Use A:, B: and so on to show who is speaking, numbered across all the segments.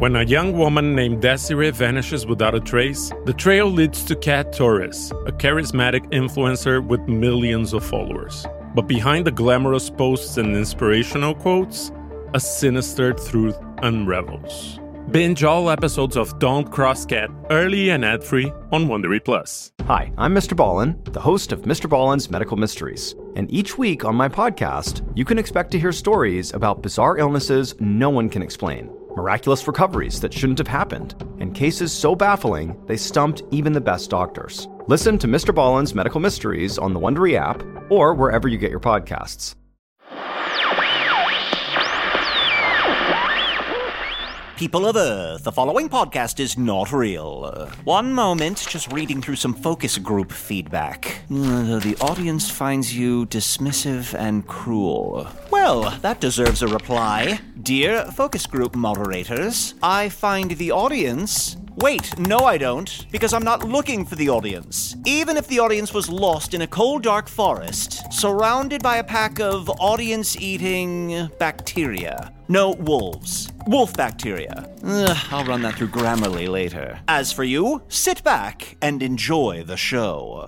A: When a young woman named Desiree vanishes without a trace, the trail leads to Kat Torres, a charismatic influencer with millions of followers. But behind the glamorous posts and inspirational quotes, a sinister truth unravels. Binge all episodes of Don't Cross Kat early and ad-free on Wondery Plus.
B: Hi, I'm Mr. Ballin, the host of Mr. Ballin's Medical Mysteries. And each week on my podcast, you can expect to hear stories about bizarre illnesses no one can explain, miraculous recoveries that shouldn't have happened, and cases so baffling they stumped even the best doctors. Listen to Mr. Ballin's Medical Mysteries on the Wondery app or wherever you get your podcasts.
C: People of Earth, the following podcast is not real. One moment, just reading through some focus group feedback. The audience finds you dismissive and cruel. Well, that deserves a reply. Dear focus group moderators, I find the audience... Wait, no I don't, because I'm not looking for the audience. Even if the audience was lost in a cold, dark forest, surrounded by a pack of audience-eating bacteria. No, wolves. Wolf bacteria. I'll run that through Grammarly later. As for you, sit back and enjoy the show.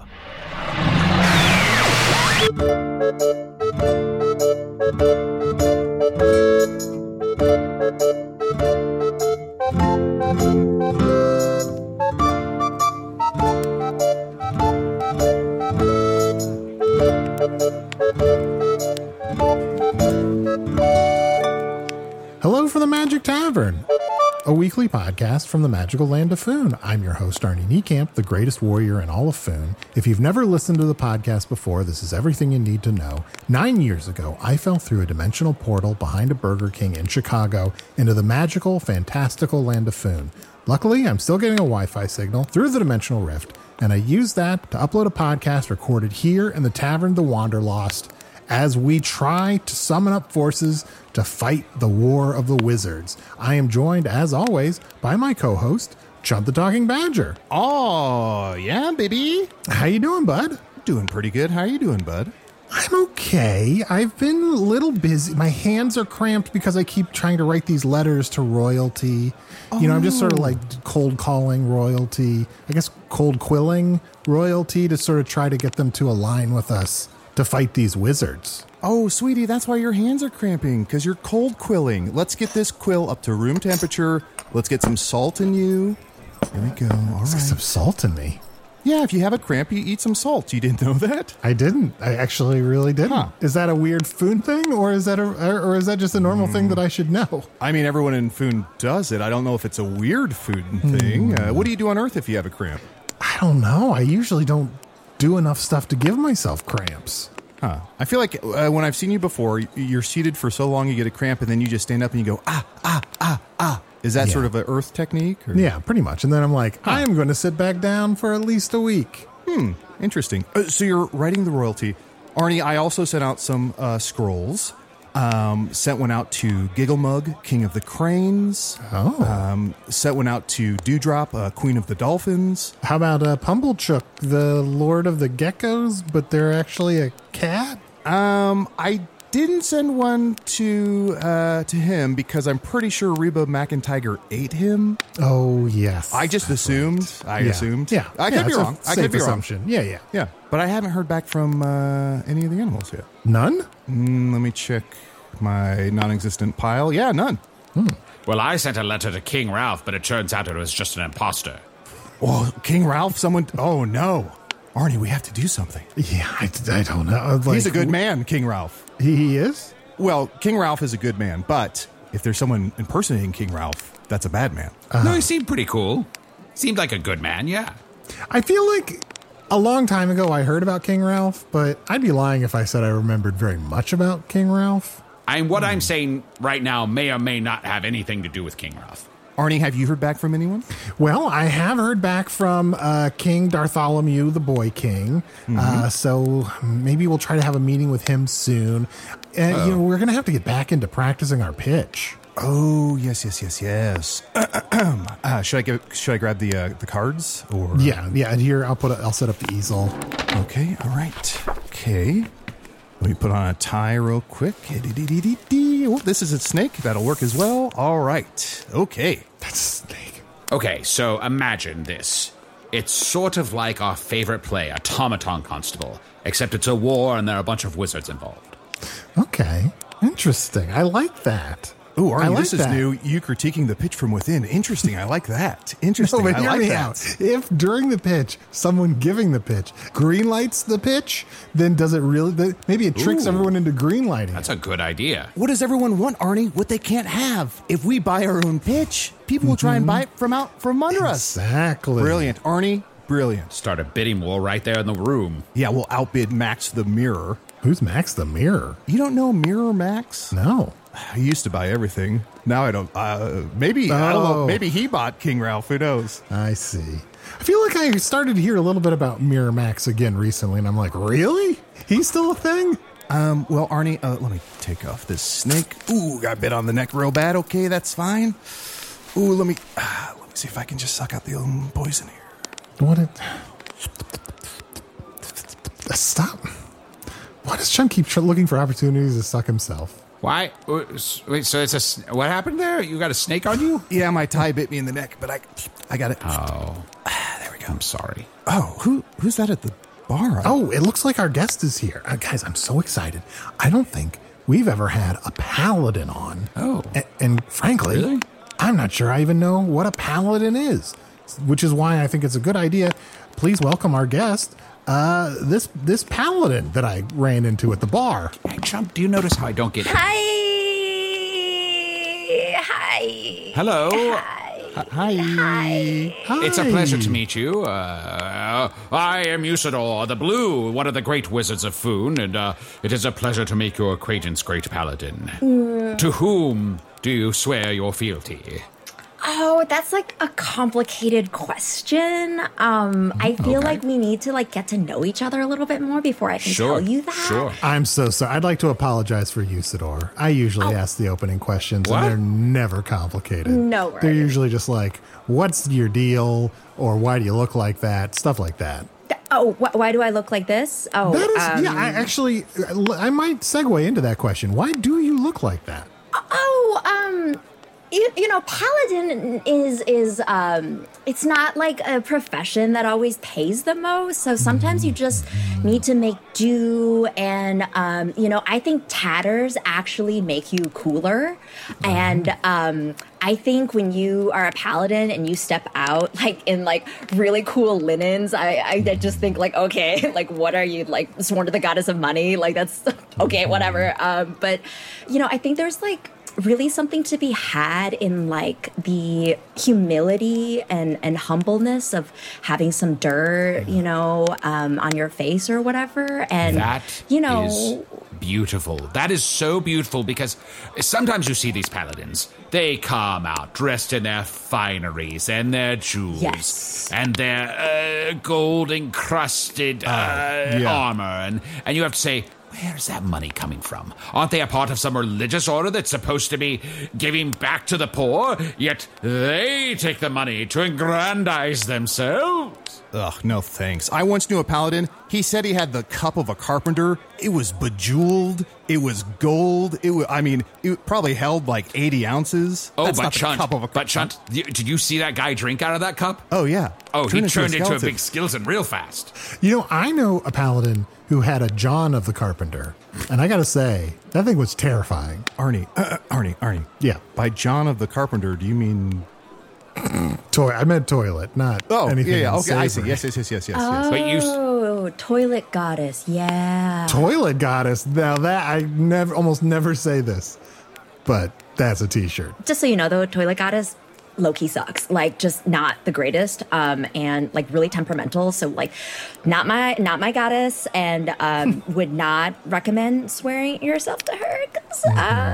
D: Hello from the Magic Tavern, a weekly podcast from the magical land of Foon. I'm your host, Arnie Niekamp, the greatest warrior in all of Foon. If you've never listened to the podcast before, this is everything you need to know. 9 years ago, I fell through a dimensional portal behind a Burger King in Chicago into the magical, fantastical land of Foon. Luckily, I'm still getting a Wi-Fi signal through the dimensional rift, and I used that to upload a podcast recorded here in the Tavern the Wanderlost as we try to summon up forces to fight the War of the Wizards. I am joined, as always, by my co-host, Chump the Talking Badger.
E: Oh, yeah, baby.
D: How you doing, bud?
E: Doing pretty good. How are you doing, bud?
D: I'm okay. I've been a little busy. My hands are cramped because I keep trying to write these letters to royalty. Oh. You know, I'm just sort of like cold calling royalty. I guess cold quilling royalty to sort of try to get them to align with us to fight these wizards.
E: Oh, sweetie, that's why your hands are cramping, because you're cold quilling. Let's get this quill up to room temperature. Let's get some salt in you. Here we go. All right.
D: Some salt in me?
E: Yeah, if you have a cramp, you eat some salt. You didn't know that?
D: I didn't. I actually really didn't. Huh. Is that a weird Foon thing, or is that just a normal thing that I should know?
E: I mean, everyone in Foon does it. I don't know if it's a weird Foon thing. What do you do on Earth if you have a cramp?
D: I don't know. I usually don't do enough stuff to give myself cramps.
E: Huh. I feel like when I've seen you before, you're seated for so long you get a cramp and then you just stand up and you go, ah. Is that sort of an Earth technique? Or?
D: Yeah, pretty much. And then I'm like, I am going to sit back down for at least a week.
E: Interesting. So you're writing the royalty. Arnie, I also sent out some scrolls. Sent one out to Gigglemug, King of the Cranes.
D: Oh.
E: Sent one out to Dewdrop, Queen of the Dolphins.
D: How about Pumblechook, the Lord of the Geckos, but they're actually a cat?
E: I didn't send one to him because I'm pretty sure Reba McEntire ate him.
D: Oh, yes.
E: I just assumed.
D: Right.
E: Assumed.
D: Yeah.
E: I could be wrong.
D: I could be assumption. Wrong.
E: Yeah. But I haven't heard back from any of the animals yet.
D: None?
E: Let me check my non-existent pile. Yeah, none.
F: Well, I sent a letter to King Ralph, but it turns out it was just an imposter.
E: Oh, King Ralph? Someone... Oh, no. Arnie, we have to do something.
D: Yeah, I don't know.
E: He's a good man, King Ralph.
D: He is?
E: Well, King Ralph is a good man, but if there's someone impersonating King Ralph, that's a bad man.
F: No, he seemed pretty cool. Seemed like a good man, yeah.
D: I feel like a long time ago I heard about King Ralph, but I'd be lying if I said I remembered very much about King Ralph.
F: What I'm saying right now may or may not have anything to do with King Ralph.
E: Arnie, have you heard back from anyone?
D: Well, I have heard back from King Bartholomew, the Boy King. So maybe we'll try to have a meeting with him soon. We're going to have to get back into practicing our pitch.
E: Oh, yes. Should I grab the cards? Or
D: Yeah. Here, I'll set up the easel.
E: Okay. All right. Okay. Let me put on a tie real quick. Oh, this is a snake. That'll work as well. All right. Okay.
D: That
F: Okay, so imagine this. It's sort of like our favorite play, Automaton Constable, except it's a war and there are a bunch of wizards involved.
D: Okay, interesting. I like that.
E: Ooh, Arnie,
D: like
E: this is
D: that.
E: new. You critiquing the pitch from within. Interesting. I like that. Interesting.
D: No, but
E: I
D: hear
E: like
D: me
E: that.
D: out. If during the pitch, someone giving the pitch green lights the pitch, then does it really? Maybe it tricks everyone into green lighting.
F: That's a good idea.
E: What does everyone want, Arnie? What they can't have. If we buy our own pitch, people will try and buy it from under us.
D: Exactly.
E: Brilliant, Arnie. Brilliant.
F: Start a bidding war right there in the room.
E: Yeah, we'll outbid Max the Mirror.
D: Who's Max the Mirror?
E: You don't know Mirror Max?
D: No.
E: I used to buy everything. Now I don't. Maybe I don't know. Maybe he bought King Ralph. Who knows?
D: I see. I feel like I started to hear a little bit about Mirror Max again recently, and I'm like, really? He's still a thing?
E: Well, Arnie, let me take off this snake. Ooh, got bit on the neck real bad. Okay, that's fine. Ooh, let me see if I can just suck out the poison here.
D: What? Stop. Why does Chum keep looking for opportunities to suck himself?
F: Why? Wait, so it's what happened there? You got a snake on you?
E: Yeah, my tie bit me in the neck, but I got it.
F: Oh.
E: There we go.
F: I'm sorry.
E: Oh, who's that at the bar?
D: Oh, it looks like our guest is here. Guys, I'm so excited. I don't think we've ever had a paladin on.
F: Oh.
D: And frankly,
F: Really?
D: I'm not sure I even know what a paladin is, which is why I think it's a good idea. Please welcome our guest, this paladin that I ran into at the bar.
F: Hey, Chump, do you notice how I don't get...
G: Hi.
F: Hello.
D: Hi.
F: It's a pleasure to meet you. I am Usador the Blue, one of the great wizards of Foon, and it is a pleasure to make your acquaintance, Great Paladin. To whom do you swear your fealty?
G: Oh, that's like a complicated question. I feel like we need to get to know each other a little bit more before I can tell you that.
F: Sure.
D: I'm so sorry. I'd like to apologize for Usador. I usually ask the opening questions,
F: What?
D: and they're never complicated.
G: No worries.
D: They're usually just like, what's your deal? Or why do you look like that? Stuff like that.
G: Oh, why do I look like this? Oh,
D: That is, I might segue into that question. Why do you look like that?
G: You know, paladin is it's not like a profession that always pays the most. So sometimes you just need to make do. And, I think tatters actually make you cooler. And I think when you are a paladin and you step out in really cool linens, I just think okay, what are you, sworn to the goddess of money? That's okay, whatever. But, I think there's really something to be had in the humility and humbleness of having some dirt, on your face or whatever. And
F: That is beautiful. That is so beautiful because sometimes you see these paladins. They come out dressed in their fineries and their jewels
G: Yes.
F: and their gold encrusted armor. And you have to say, where's that money coming from? Aren't they a part of some religious order that's supposed to be giving back to the poor? Yet they take the money to aggrandize themselves.
E: Ugh, no thanks. I once knew a paladin. He said he had the cup of a carpenter. It was bejeweled. It was gold. It probably held 80 ounces.
F: Oh,
E: That's
F: but
E: not the
F: Chunt,
E: cup of a
F: Chunt, did you see that guy drink out of that cup?
E: Oh, yeah.
F: Oh, he turned into a
E: skeleton.
F: big skeleton real fast.
D: I know a paladin who had a John of the Carpenter. And I got to say, that thing was terrifying.
E: Arnie.
D: Yeah.
E: By John of the Carpenter, do you mean...
D: I meant toilet, not anything.
E: Yeah. Okay, I see.
D: unsavory.
E: Yes.
F: But you...
G: Oh, toilet goddess, yeah.
D: Toilet goddess. Now that I almost never say this, but that's a t-shirt.
G: Just so you know, though, toilet goddess low-key sucks. Just not the greatest, and really temperamental. So not my goddess, and would not recommend swearing yourself to her because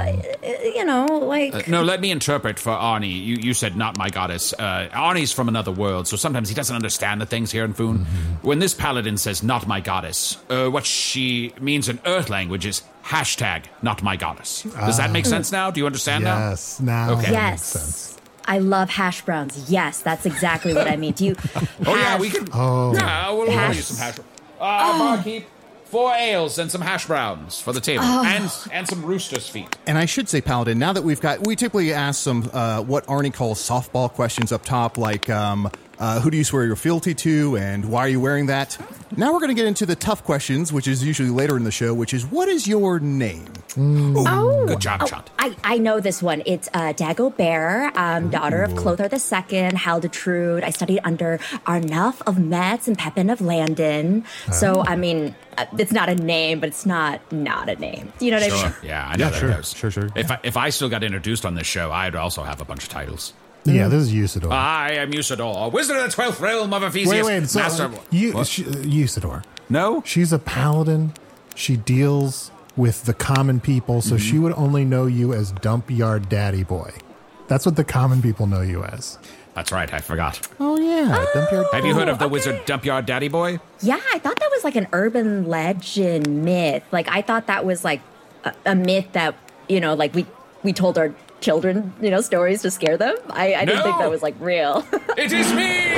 F: No, let me interpret for Arnie. You said not my goddess. Arnie's from another world, so sometimes he doesn't understand the things here in Foon.
D: Mm-hmm.
F: When this paladin says not my goddess, what she means in Earth language is hashtag not my goddess. Does that make sense now? Do you understand now?
D: Yes. Now
F: Okay.
D: that makes
G: Yes.
D: sense.
G: I love hash browns. Yes, that's exactly what I mean. Do you?
F: Oh, yeah, we can... Yeah, we'll order you some hash. Barkeep, 4 ales and some hash browns for the table, and some rooster's feet.
E: And I should say, Paladin, now that we typically ask some what Arnie calls softball questions up top, like who do you swear your fealty to and why are you wearing that? Now we're going to get into the tough questions, which is usually later in the show, which is, what is your name?
F: Good job, Chunt.
G: I know this one. It's Dagobert, daughter of Clothar II, Haldetrude. I studied under Arnulf of Metz and Pepin of Landon. So, I mean, it's not a name, but it's not a name. You know what I mean?
F: Yeah, I know that goes.
E: Sure.
F: If I still got introduced on this show, I'd also have a bunch of titles.
D: Yeah, this is Usador.
F: I am Usador, wizard of the 12th realm of Ephesius.
D: Wait, so
F: master of...
D: Usador.
F: No?
D: She's a paladin. She deals with the common people, so she would only know you as Dump Yard Daddy Boy. That's what the common people know you as.
F: That's right, I forgot.
D: Oh, yeah. Dump Yard.
F: Have you heard of the wizard Dump Yard Daddy Boy?
G: Yeah, I thought that was like an urban legend myth. Like, I thought that was like a myth that, like we told our children, stories to scare them. I didn't think that was like real.
F: It is me!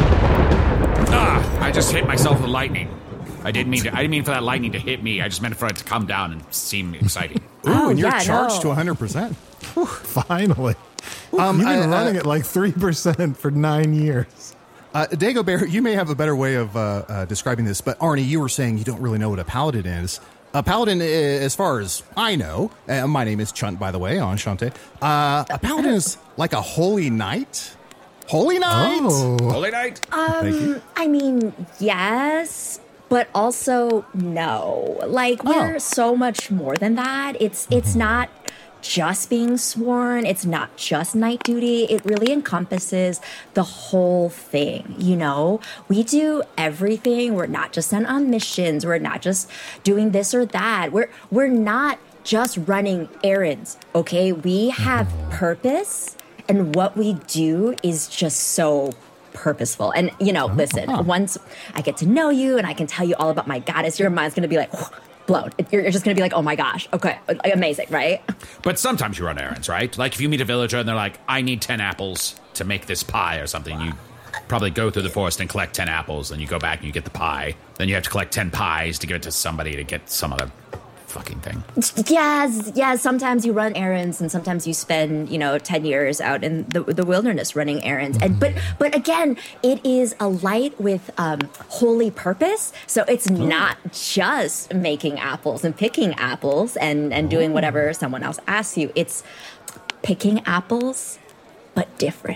F: I just hit myself with lightning. I didn't mean for that lightning to hit me. I just meant for it to come down and seem exciting.
E: Ooh, and you're charged to 100%.
D: Finally. You've been running at like 3% for 9 years.
E: Dagobert, you may have a better way of describing this, but Arnie, you were saying you don't really know what a paladin is. A paladin, as far as I know, my name is Chunt, by the way, Enchante. A paladin is like a holy knight. Holy knight?
D: Oh.
F: Holy knight?
E: Thank you.
G: I mean, yes, but also no. Like, we're so much more than that. It's not just being sworn. It's not just night duty. It really encompasses the whole thing, We do everything. We're not just sent on missions. We're not just doing this or that. We're not just running errands, okay? We have purpose, and what we do is just so purposeful. And, listen, once I get to know you and I can tell you all about my goddess, your mind's going to be like... blown. You're just going to be like, oh my gosh, okay, amazing, right?
F: But sometimes you run errands, right? Like if you meet a villager and they're like, I need 10 apples to make this pie or something, you probably go through the forest and collect 10 apples, and you go back and you get the pie. Then you have to collect 10 pies to give it to somebody to get some other fucking thing.
G: Yes, sometimes you run errands and sometimes you spend, 10 years out in the wilderness running errands. And but again, it is a light with holy purpose. So it's not just making apples and picking apples and doing whatever someone else asks you. It's picking apples, but different.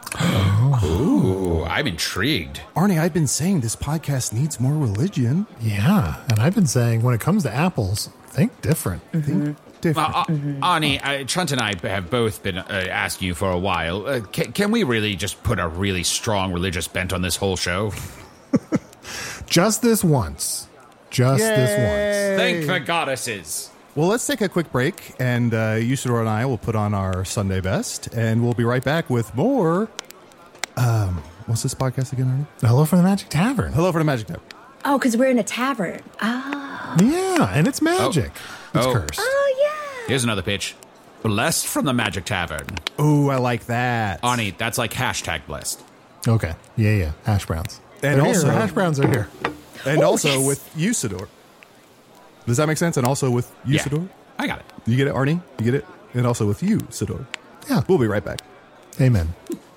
F: Ooh, I'm intrigued.
E: Arnie, I've been saying this podcast needs more religion.
D: Yeah, and I've been saying when it comes to apples, think different.
E: Think different.
F: Arnie, Trent and I have both been asking you for a while. Can we really just put a really strong religious bent on this whole show?
D: Just this once. This once.
F: Thank the goddesses.
E: Well, let's take a quick break, and Usador and I will put on our Sunday best, and we'll be right back with more... what's this podcast again, Arnie?
D: Hello from the Magic Tavern.
E: Hello from the Magic Tavern.
G: Oh, because we're in a tavern.
D: Yeah, and it's magic. It's cursed.
G: Oh, yeah.
F: Here's another pitch. Blessed from the Magic Tavern.
E: Ooh, I like that.
F: Arnie, that's like hashtag blessed.
D: Okay. Yeah. Hash browns.
E: And
D: They're
E: also...
D: here. Hash browns are here.
E: And also with Usador. Does that make sense? And also with Usador?
F: Yeah, I got it.
E: You get it, Arnie? You get it? And also with you, Usador.
D: Yeah.
E: We'll be right back.
D: Amen.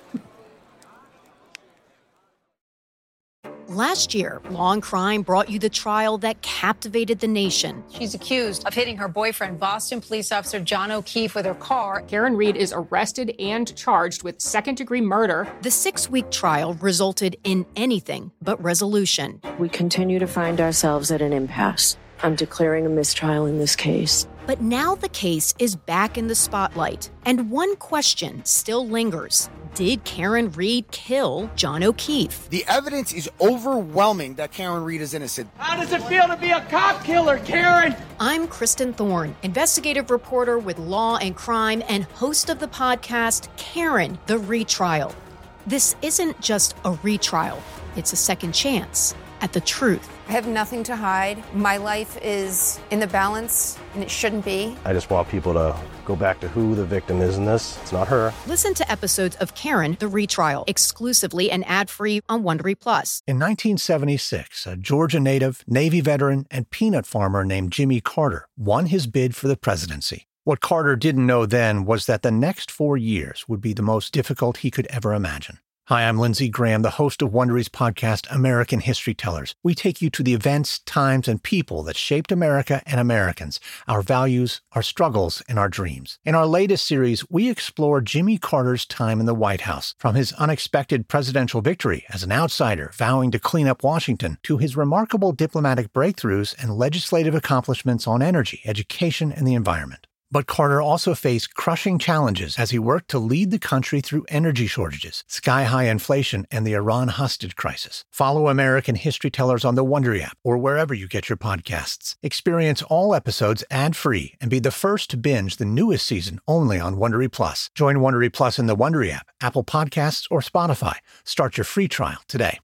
H: Last year, Law and Crime brought you the trial that captivated the nation.
I: She's accused of hitting her boyfriend, Boston police officer John O'Keefe, with her car.
J: Karen Reed is arrested and charged with second-degree murder.
H: The 6-week trial resulted in anything but resolution.
K: We continue to find ourselves at an impasse. I'm declaring a mistrial in this case.
H: But now the case is back in the spotlight, and one question still lingers. Did Karen Reed kill John O'Keefe?
L: The evidence is overwhelming that Karen Reed is innocent.
M: How does it feel to be a cop killer, Karen?
H: I'm Kristen Thorne, investigative reporter with Law and Crime and host of the podcast, Karen, the Retrial. This isn't just a retrial. It's a second chance at the truth.
I: I have nothing to hide. My life is in the balance, and it shouldn't be.
N: I just want people to go back to who the victim is in this. It's not her.
H: Listen to episodes of Karen, the retrial, exclusively and ad-free on Wondery Plus.
O: In 1976, a Georgia native, Navy veteran, and peanut farmer named Jimmy Carter won his bid for the presidency. What Carter didn't know then was that the next 4 years would be the most difficult he could ever imagine. Hi, I'm Lindsey Graham, the host of Wondery's podcast, American History Tellers. We take you to the events, times, and people that shaped America and Americans, our values, our struggles, and our dreams. In our latest series, we explore Jimmy Carter's time in the White House, from his unexpected presidential victory as an outsider vowing to clean up Washington, to his remarkable diplomatic breakthroughs and legislative accomplishments on energy, education, and the environment. But Carter also faced crushing challenges as he worked to lead the country through energy shortages, sky-high inflation, and the Iran hostage crisis. Follow American History Tellers on the Wondery app or wherever you get your podcasts. Experience all episodes ad-free and be the first to binge the newest season only on Wondery Plus. Join Wondery Plus in the Wondery app, Apple Podcasts, or Spotify. Start your free trial today.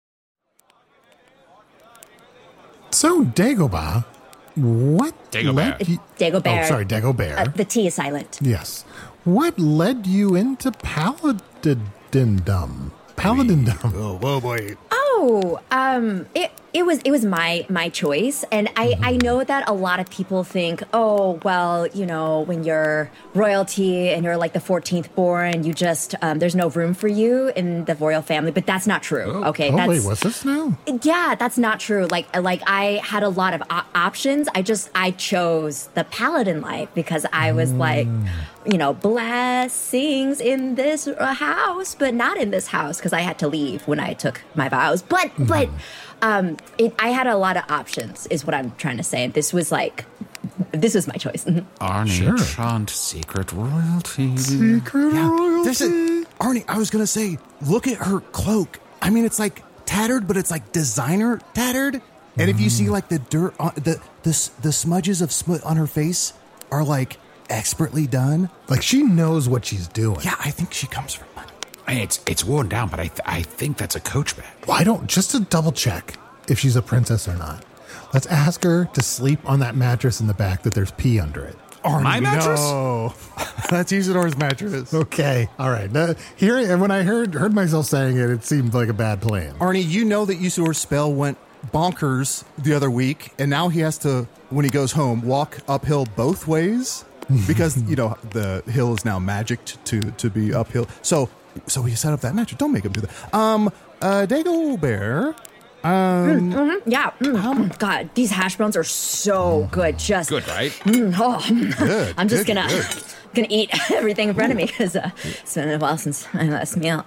D: So, Dagobah, what
F: Dagobah.
G: Dagobah.
D: Oh, sorry, Dagobah.
G: The T is silent.
D: Yes. What led you into paladindom? Oh, boy.
G: Oh, it was my choice, and I know that a lot of people think, oh, well, you know, when you're royalty and you're like the 14th born, you just there's no room for you in the royal family, but that's not true.
D: Oh.
G: Okay,
D: Wait, what's this now?
G: Yeah, that's not true. Like I had a lot of options. I chose the paladin life because I was like, you know, blessings in this house, but not in this house because I had to leave when I took my vows. But I had a lot of options, is what I'm trying to say. This was my choice.
F: Arnie Trant, secret royalty.
D: Secret royalty.
E: Arnie, I was going to say, look at her cloak. I mean, it's like tattered, but it's like designer tattered. And if you see like the dirt, the smudges of smut on her face are like expertly done.
D: Like she knows what she's doing.
E: Yeah, I think she comes from money.
F: It's worn down, but I think that's a coach bag.
D: Why don't, just to double check if she's a princess or not, let's ask her to sleep on that mattress in the back that there's pee under it.
E: Arnie,
F: my mattress?
E: No. That's Isidore's mattress.
D: Okay, all right. When I heard myself saying it, it seemed like a bad plan.
E: Arnie, you know that Isidore's spell went bonkers the other week, and now he has to, when he goes home, walk uphill both ways because, you know, the hill is now magicked to be uphill. So he set up that mattress. Don't make him do that. Dagobah.
G: Yeah. God, these hash browns are so good. Just
F: good, right?
E: Good.
G: I'm just gonna eat everything in front of me because it's been a while since I last meal.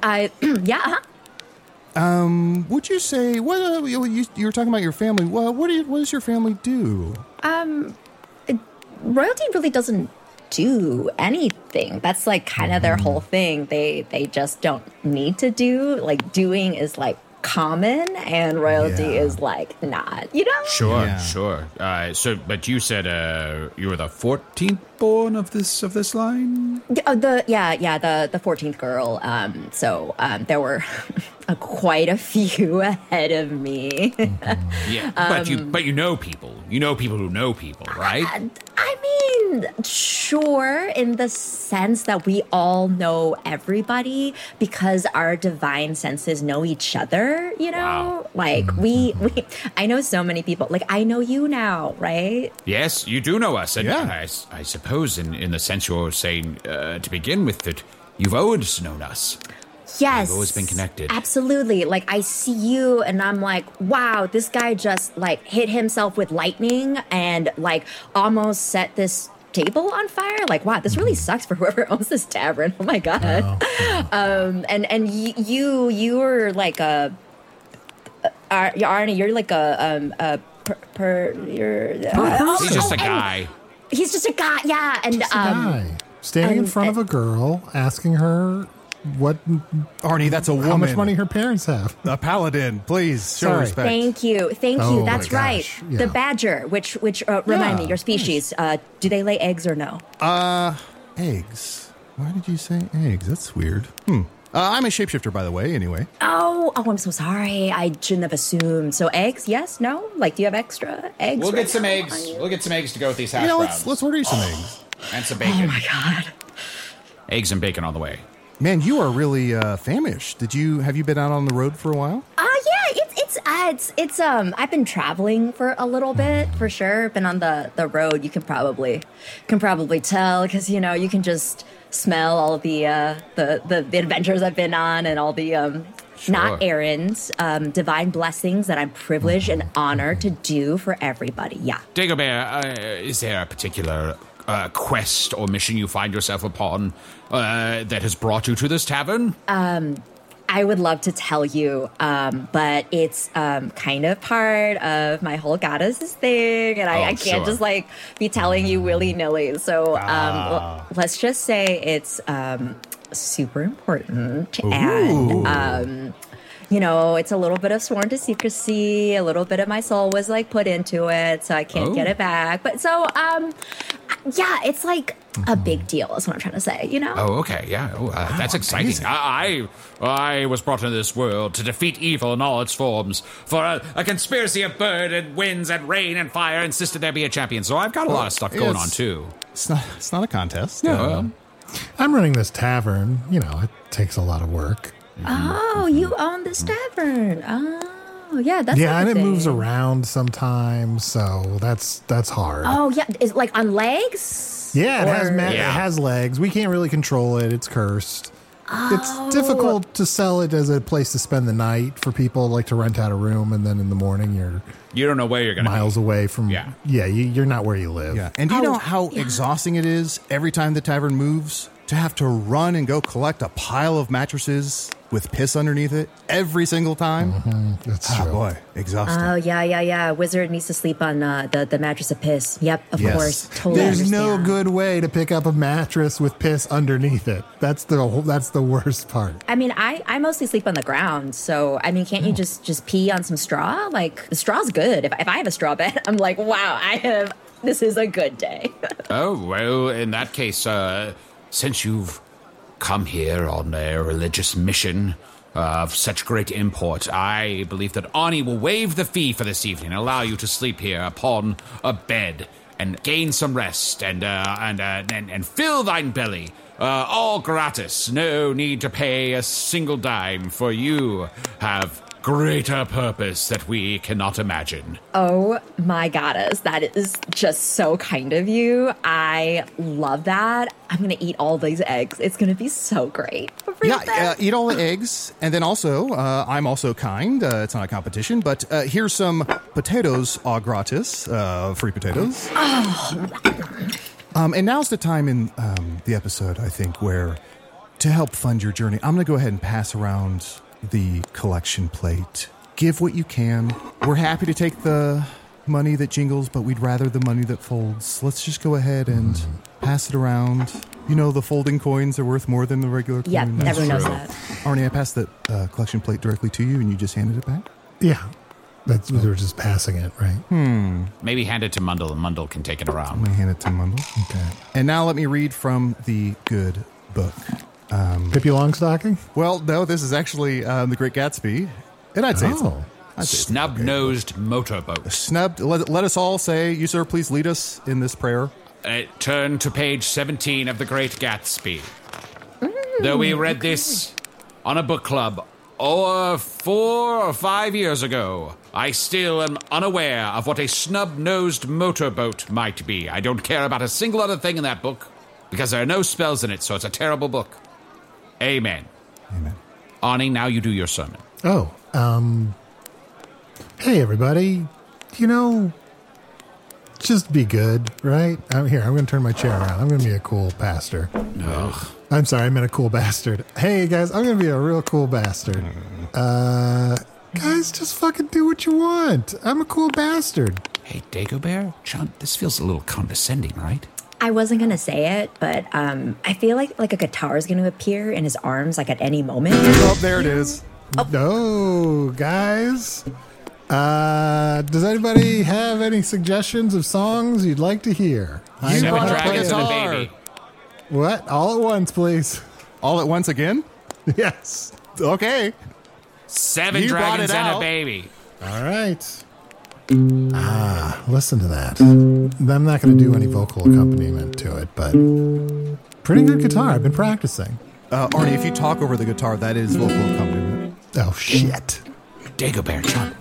E: Would you say what you were talking about your family? What does your family do?
G: Royalty really doesn't do anything. That's like kind of their whole thing. They just don't need to do. Like doing is like common, and royalty is like not. You know?
F: Sure. But you said you were the 14th born of this line.
G: The 14th girl. There were quite a few ahead of me.
F: Yeah, but you know people. You know people who know people, right?
G: I mean, sure, in the sense that we all know everybody because our divine senses know each other, you know? Wow. Like, I know so many people. Like, I know you now, right?
F: Yes, you do know us. And I suppose in the sense you're saying to begin with that you've always known us.
G: Yes.
F: We've always been connected.
G: Absolutely. Like, I see you and I'm like, wow, this guy just, like, hit himself with lightning and, like, almost set this table on fire. Like, wow, this really sucks for whoever owns this tavern. Oh, my God. Wow. And you were, like, Arnie, you're, like,
F: he's just a guy.
G: He's just a guy, yeah. And,
D: just a guy. Standing in front of a girl, asking her what,
E: Arnie, that's a woman.
D: How much money her parents have.
E: A paladin, please show respect.
G: Thank you.
D: Oh,
G: That's right. Yeah. The badger, which remind me, your species, do they lay eggs or no?
E: Eggs. Why did you say eggs? That's weird. I'm a shapeshifter, by the way, anyway.
G: Oh, I'm so sorry. I shouldn't have assumed. So eggs, yes, no? Like, do you have extra eggs?
F: We'll get some eggs. We'll get some eggs to go with these hash browns.
E: Let's order you some eggs.
F: And some bacon.
G: Oh my God.
F: Eggs and bacon on the way.
E: Man, you are really famished. Have you been out on the road for a while?
G: I've been traveling for a little bit, for sure. Been on the road. You can probably tell, because you can just smell all the adventures I've been on, and all the not errands, divine blessings that I'm privileged and honored to do for everybody. Yeah.
F: Dagobert, is there a particular quest or mission you find yourself upon that has brought you to this tavern?
G: I would love to tell you, but it's kind of part of my whole goddesses thing, and I can't just be telling you willy-nilly. So let's just say it's super important. Ooh. And it's a little bit of sworn to secrecy. A little bit of my soul was put into it, so I can't get it back. But so yeah, it's a big deal is what I'm trying to say,
F: Oh, okay, yeah. Oh, that's exciting. I was brought into this world to defeat evil in all its forms. For a conspiracy of bird and winds and rain and fire insisted there be a champion. So I've got a lot of stuff going on, too.
E: It's not a contest.
F: No.
D: I'm running this tavern. It takes a lot of work.
G: Oh, you own this tavern. Oh, yeah, that's
D: and it moves around sometimes, so that's hard.
G: Oh, yeah, is it on legs?
D: Yeah, it has legs. We can't really control it. It's cursed.
G: Oh.
D: It's difficult to sell it as a place to spend the night for people, to rent out a room, and then in the morning
F: you don't know where you're going to be.
D: Miles away from. You're not where you live.
E: Yeah, and do you know how exhausting it is every time the tavern moves to have to run and go collect a pile of mattresses with piss underneath it every single time?
D: Mm-hmm. That's true.
E: Boy, exhausting.
G: Oh, yeah. Wizard needs to sleep on the mattress of piss. Yep, of course. Totally
D: There's
G: understand.
D: no good way to pick up a mattress with piss underneath it. That's the worst part.
G: I mean, I mostly sleep on the ground, so, can't you just pee on some straw? The straw's good. If I have a straw bed, I'm wow, this is a good day.
F: Oh, well, in that case, since you've come here on a religious mission of such great import, I believe that Arnie will waive the fee for this evening and allow you to sleep here upon a bed and gain some rest and fill thine belly. All gratis. No need to pay a single dime, for you have greater purpose that we cannot imagine.
G: Oh my goddess, that is just so kind of you. I love that. I'm gonna eat all these eggs. It's gonna be so great.
E: Eat all the eggs, and then also, I'm also kind. It's not a competition, but here's some potatoes au gratis, free potatoes. And now's the time in the episode, I think, where to help fund your journey, I'm gonna go ahead and pass around the collection plate. Give what you can. We're happy to take the money that jingles, but we'd rather the money that folds. Let's just go ahead and pass it around. The folding coins are worth more than the regular coins.
G: Yeah, everyone knows that.
E: Arnie, I passed the collection plate directly to you, and you just handed it back?
D: Yeah. We were just passing it, right?
F: Maybe hand it to Mundle, and Mundle can take it around.
E: I'm going to hand it to Mundle. Okay. And now let me read from the good book.
D: Pippi Longstocking?
E: Well, no, this is actually The Great Gatsby. And I'd say it's
F: Snub-nosed motorboat.
E: Let us all say, you, sir, please lead us in this prayer.
F: Turn to page 17 of The Great Gatsby. Though we read this on a book club 4 or 5 years ago, I still am unaware of what a snub-nosed motorboat might be. I don't care about a single other thing in that book, because there are no spells in it, so it's a terrible book. Amen.
E: Amen.
F: Arnie, now you do your sermon.
D: Oh, hey, everybody. Just be good, right? I'm going to turn my chair around. I'm going to be a cool pastor.
F: Ugh.
D: I'm sorry, I meant a cool bastard. Hey, guys, I'm going to be a real cool bastard. Guys, just fucking do what you want. I'm a cool bastard.
F: Hey, Dagobert, Chunt, this feels a little condescending, right?
G: I wasn't going to say it, but I feel like a guitar is going to appear in his arms at any moment.
E: Oh, there it is.
D: Oh. No, guys. Does anybody have any suggestions of songs you'd like to hear?
F: Seven Dragons and a Baby.
D: What? All at once, please.
E: All at once again?
D: Yes.
E: Okay.
F: Seven Dragons and a Baby.
D: All right. Listen to that. I'm not going to do any vocal accompaniment to it, but pretty good guitar. I've been practicing.
E: Arnie, if you talk over the guitar, that is vocal accompaniment.
D: Oh, shit.
F: Dagobert, John.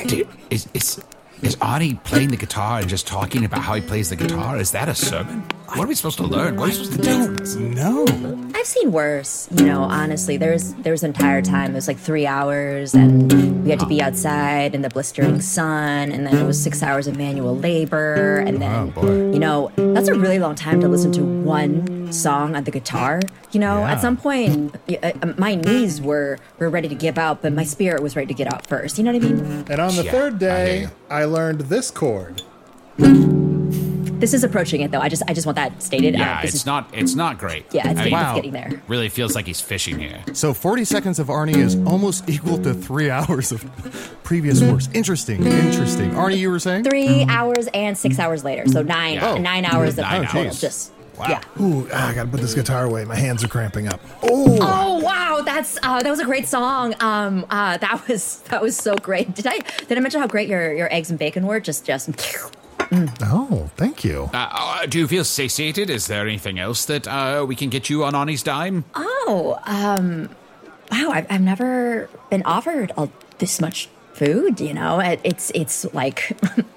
F: Is Arnie playing the guitar and just talking about how he plays the guitar? Is that a sermon? What are we supposed to learn? What are we supposed to do from this?
E: No.
G: I've seen worse, honestly. There was an entire time, it was like 3 hours, and we had to be outside in the blistering sun, and then it was 6 hours of manual labor, and then, that's a really long time to listen to one song on the guitar. At some point, my knees were ready to give out, but my spirit was ready to get out first. You know what I mean?
D: And on the third day, I learned this chord.
G: This is approaching it, though. I just want that stated.
F: Yeah, it's not great.
G: Yeah, it's getting there.
F: Really feels like he's fishing here.
E: So 40 seconds of Arnie is almost equal to 3 hours of previous works. Interesting. Arnie, you were saying?
G: 3 hours and 6 hours later. So 9 hours of total. Just,
E: wow.
G: Yeah.
D: Ooh, I gotta put this guitar away. My hands are cramping up.
G: Oh wow, that was a great song. That was so great. Did I mention how great your eggs and bacon were? Just.
D: Oh, thank you.
F: Do you feel satiated? Is there anything else that we can get you on Arnie's dime?
G: Oh, wow, I've never been offered this much food, It's like,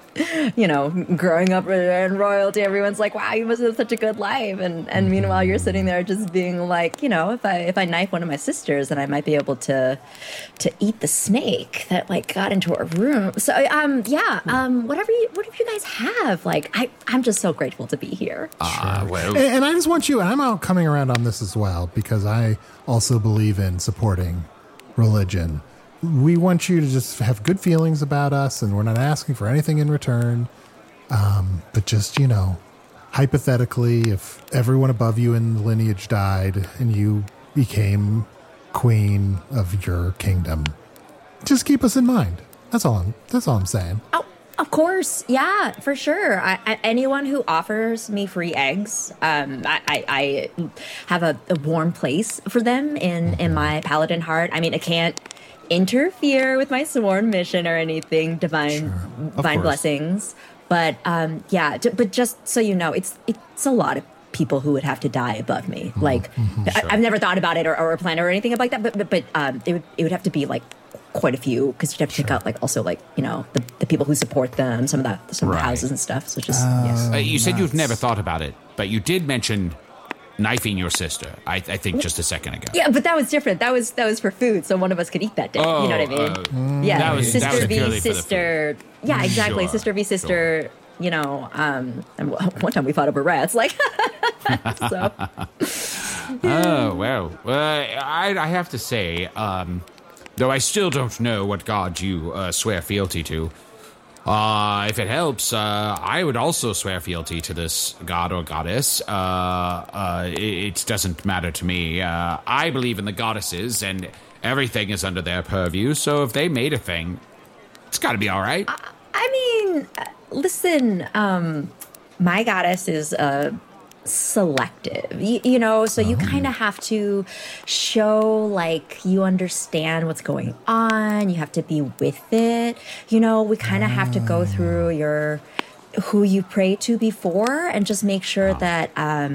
G: growing up in royalty, everyone's like, wow, you must have such a good life. And meanwhile, you're sitting there just being like, if I knife one of my sisters, then I might be able to eat the snake that got into our room. So, whatever you guys have, I'm just so grateful to be here.
D: Well. And I just want you, and I'm out coming around on this as well, because I also believe in supporting religion. We want you to just have good feelings about us, and we're not asking for anything in return. But just, hypothetically, if everyone above you in the lineage died and you became queen of your kingdom, just keep us in mind. That's all I'm saying.
G: Oh, of course. Yeah, for sure. Anyone who offers me free eggs, I have a warm place for them in my paladin heart. I mean, I can't interfere with my sworn mission or anything, divine blessings, but but just so you know, it's a lot of people who would have to die above me. I've never thought about it or planned or anything like that, but it would have to be quite a few, because you'd have to pick out the people who support them, some of the houses and stuff. So just yes.
F: You said you've never thought about it, but you did mention knifing your sister, I think, just a second ago.
G: Yeah, but that was different. That was for food, so one of us could eat that day.
F: Oh,
G: you know what I mean? Yeah,
F: that was
G: sister
F: purely
G: v. sister. Yeah, exactly.
F: Sure,
G: sister v. sister. Sure. And one time we fought over rats. So.
F: Oh well. I have to say, though I still don't know what god you swear fealty to. If it helps, I would also swear fealty to this god or goddess. It doesn't matter to me. I believe in the goddesses, and everything is under their purview, so if they made a thing, it's gotta be all right.
G: I mean, listen, my goddess is selective, so you kind of have to show you understand what's going on. You have to be with it. We kind of have to go through who you pray to before, and just make sure that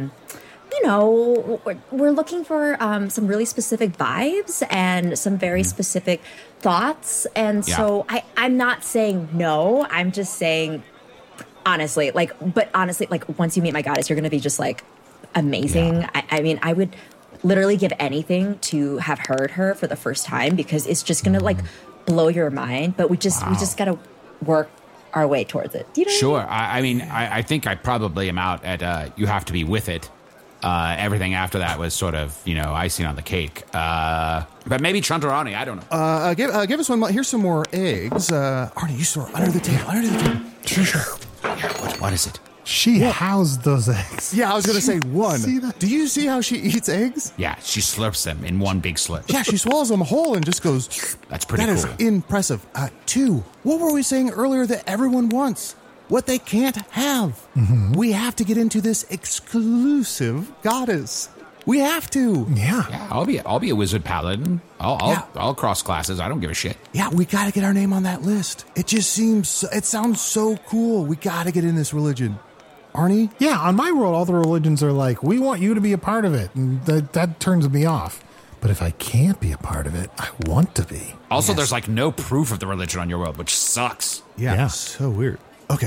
G: we're looking for some really specific vibes and some very specific thoughts. And so I'm not saying no, I'm just saying honestly, once you meet my goddess, you're going to be just amazing. Yeah. I mean, I would literally give anything to have heard her for the first time, because it's just going to blow your mind. But we just got to work our way towards it. Do you know
F: Sure.
G: what I mean?
F: I think I probably am out at you have to be with it. Everything after that was sort of, icing on the cake. But maybe Chantarani, I don't know.
E: Give us one more. Here's some more eggs. Arnie, you store under the table.
D: Sure.
F: What is it?
D: She housed those eggs.
E: Yeah, I was going to say one.
D: See that?
E: Do you see how she eats eggs?
F: Yeah, she slurps them in one big slurp.
E: Yeah, she swallows them whole and just goes...
F: That's pretty cool.
E: That is impressive. 2, what were we saying earlier that everyone wants? What they can't have. Mm-hmm. We have to get into this exclusive goddess. We have to.
F: Yeah, I'll be a wizard paladin. I'll cross classes. I don't give a shit.
E: Yeah, we got to get our name on that list. It sounds so cool. We got to get in this religion. Arnie?
D: Yeah, on my world, all the religions are like, we want you to be a part of it. And that turns me off. But if I can't be a part of it, I want to be.
F: Also, there's like no proof of the religion on your world, which sucks.
E: Yeah. So weird. Okay.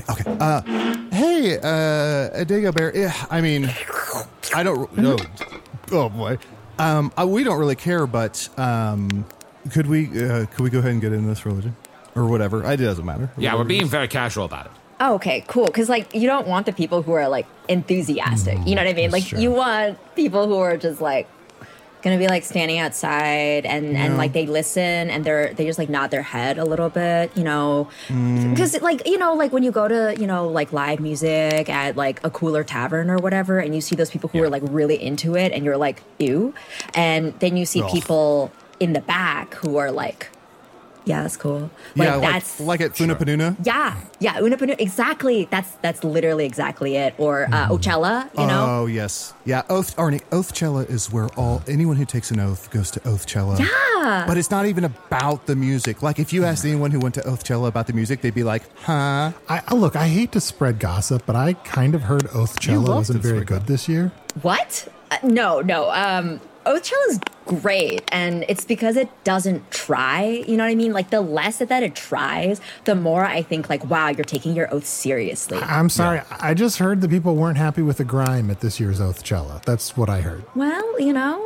E: Hey, Dagobert. Yeah, I mean, I don't know. Oh boy. We don't really care, but could we go ahead and get in this religion or whatever? It doesn't matter.
F: Yeah, we're being very casual about it.
G: Oh, okay, cool. Because, like, you don't want the people who are, like, enthusiastic. You know what I mean? Like, you want people who are just, like, going to be, like, standing outside and like, they listen and they just, like, nod their head a little bit, you know? Because, like, you know, like, when you go to, you know, like, live music at, like, a cooler tavern or whatever, and you see those people who are, like, really into it, and you're like, ew. And then you see people in the back who are, like... Yeah, that's cool. Like,
E: yeah,
G: that's
E: like at Funapanuna.
G: Yeah, Unapanuna. Exactly. That's literally exactly it. Or Oathchella, you know.
E: Oh yes, yeah. Oathchella is where anyone who takes an oath goes to Oathchella.
G: Yeah,
E: but it's not even about the music. Like if you asked anyone who went to Oathchella about the music, they'd be like, "Huh."
D: I hate to spread gossip, but I kind of heard Oathchella wasn't very good this year.
G: What? No. Oathchella is great, and it's because it doesn't try, you know what I mean? Like, the less that it tries, the more I think, like, wow, you're taking your oath seriously.
D: I'm sorry, I just heard that people weren't happy with the grime at this year's Oathchella. That's what I heard.
G: Well, you know,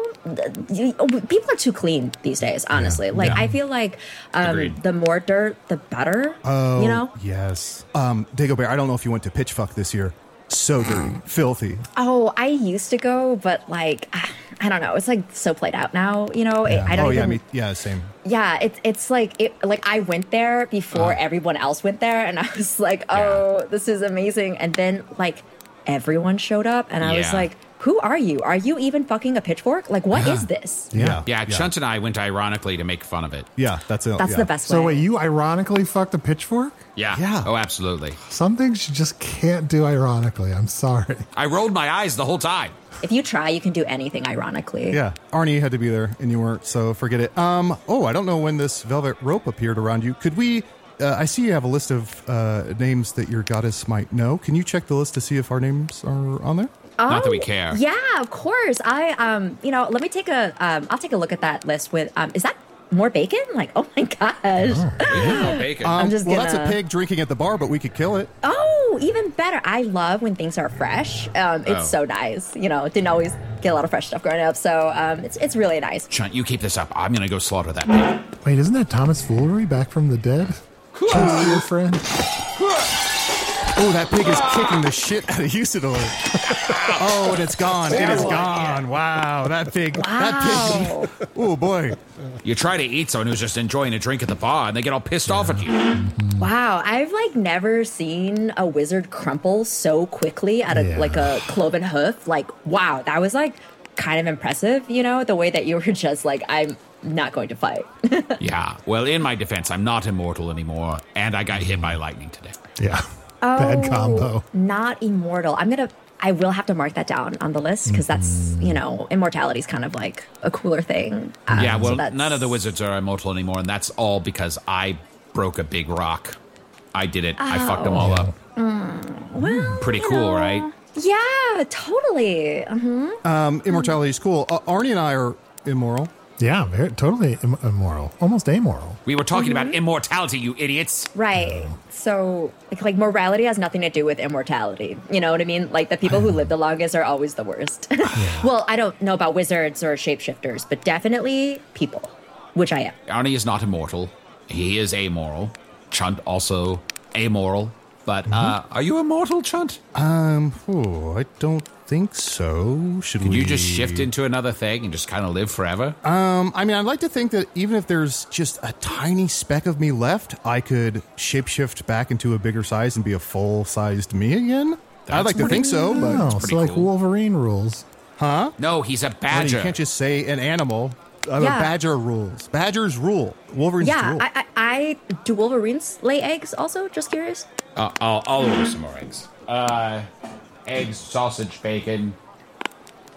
G: people are too clean these days, honestly. I feel like the more dirt, the better, you know?
E: Yes. Dagobert, I don't know if you went to Pitchfuck this year. So dirty, filthy.
G: Oh, I used to go, but like, I don't know. It's like so played out now, you know.
E: Yeah.
G: I don't even.
E: Same.
G: Yeah, it's like I went there before everyone else went there, and I was like, oh, this is amazing. And then like everyone showed up, and I was like, who are you? Are you even fucking a pitchfork? Like, what is this?
F: Yeah. Chunt and I went ironically to make fun of it.
E: Yeah, that's it.
G: That's the best way.
D: So wait, you ironically fucked a pitchfork?
F: Yeah. Oh, absolutely.
D: Some things you just can't do ironically. I'm sorry.
F: I rolled my eyes the whole time.
G: If you try, you can do anything ironically.
E: Yeah. Arnie had to be there, and you weren't, so forget it. I don't know when this velvet rope appeared around you. Could we... I see you have a list of names that your goddess might know. Can you check the list to see if our names are on there?
F: Not that we care.
G: Yeah, of course. Let me take I'll take a look at that list with, is that more bacon? Like, oh my gosh.
F: Yeah, bacon.
G: I'm just
E: that's a pig drinking at the bar, but we could kill it.
G: Oh, even better. I love when things are fresh. It's so nice. You know, didn't always get a lot of fresh stuff growing up, so it's really nice.
F: Chunt, you keep this up. I'm going to go slaughter that pig.
D: Wait, isn't that Thomas Foolery back from the dead? Chunt's your friend?
E: Oh, that pig is kicking the shit out of Usador. Oh, and it's gone. It is gone. Wow, that pig. That pig. Oh, boy.
F: You try to eat someone who's just enjoying a drink at the bar, and they get all pissed off at you.
G: Wow, I've never seen a wizard crumple so quickly at a cloven hoof. Like, wow, that was kind of impressive, you know, the way that you were just like, I'm not going to fight.
F: Yeah, well, in my defense, I'm not immortal anymore, and I got hit by lightning today.
D: Yeah. Bad combo.
G: Not immortal. I will have to mark that down on the list because that's, you know, immortality is kind of like a cooler thing.
F: None of the wizards are immortal anymore, and that's all because I broke a big rock. I did it. I fucked them all up.
G: Well,
F: pretty cool, right?
G: Yeah, totally.
E: Immortality is cool. Arnie and I are immoral.
D: Yeah, totally immoral. Almost amoral.
F: We were talking about immortality, you idiots.
G: Right. So, like morality has nothing to do with immortality. You know what I mean? Like, the people who live the longest are always the worst. Well, I don't know about wizards or shapeshifters, but definitely people, which I am.
F: Arnie is not immortal. He is amoral. Chunt also amoral. But are you immortal, Chunt?
E: I don't think so.
F: Could you just shift into another thing and just kind of live forever?
E: I'd like to think that even if there's just a tiny speck of me left, I could shapeshift back into a bigger size and be a full-sized me again. I'd like to think so, but
D: it's like cool. Wolverine rules.
E: Huh?
F: No, he's a badger.
E: You can't just say an animal. Badger rules. Badgers rule. Wolverines rule.
G: I do Wolverines lay eggs also? Just curious.
F: I'll order some more eggs. Eggs, sausage, bacon.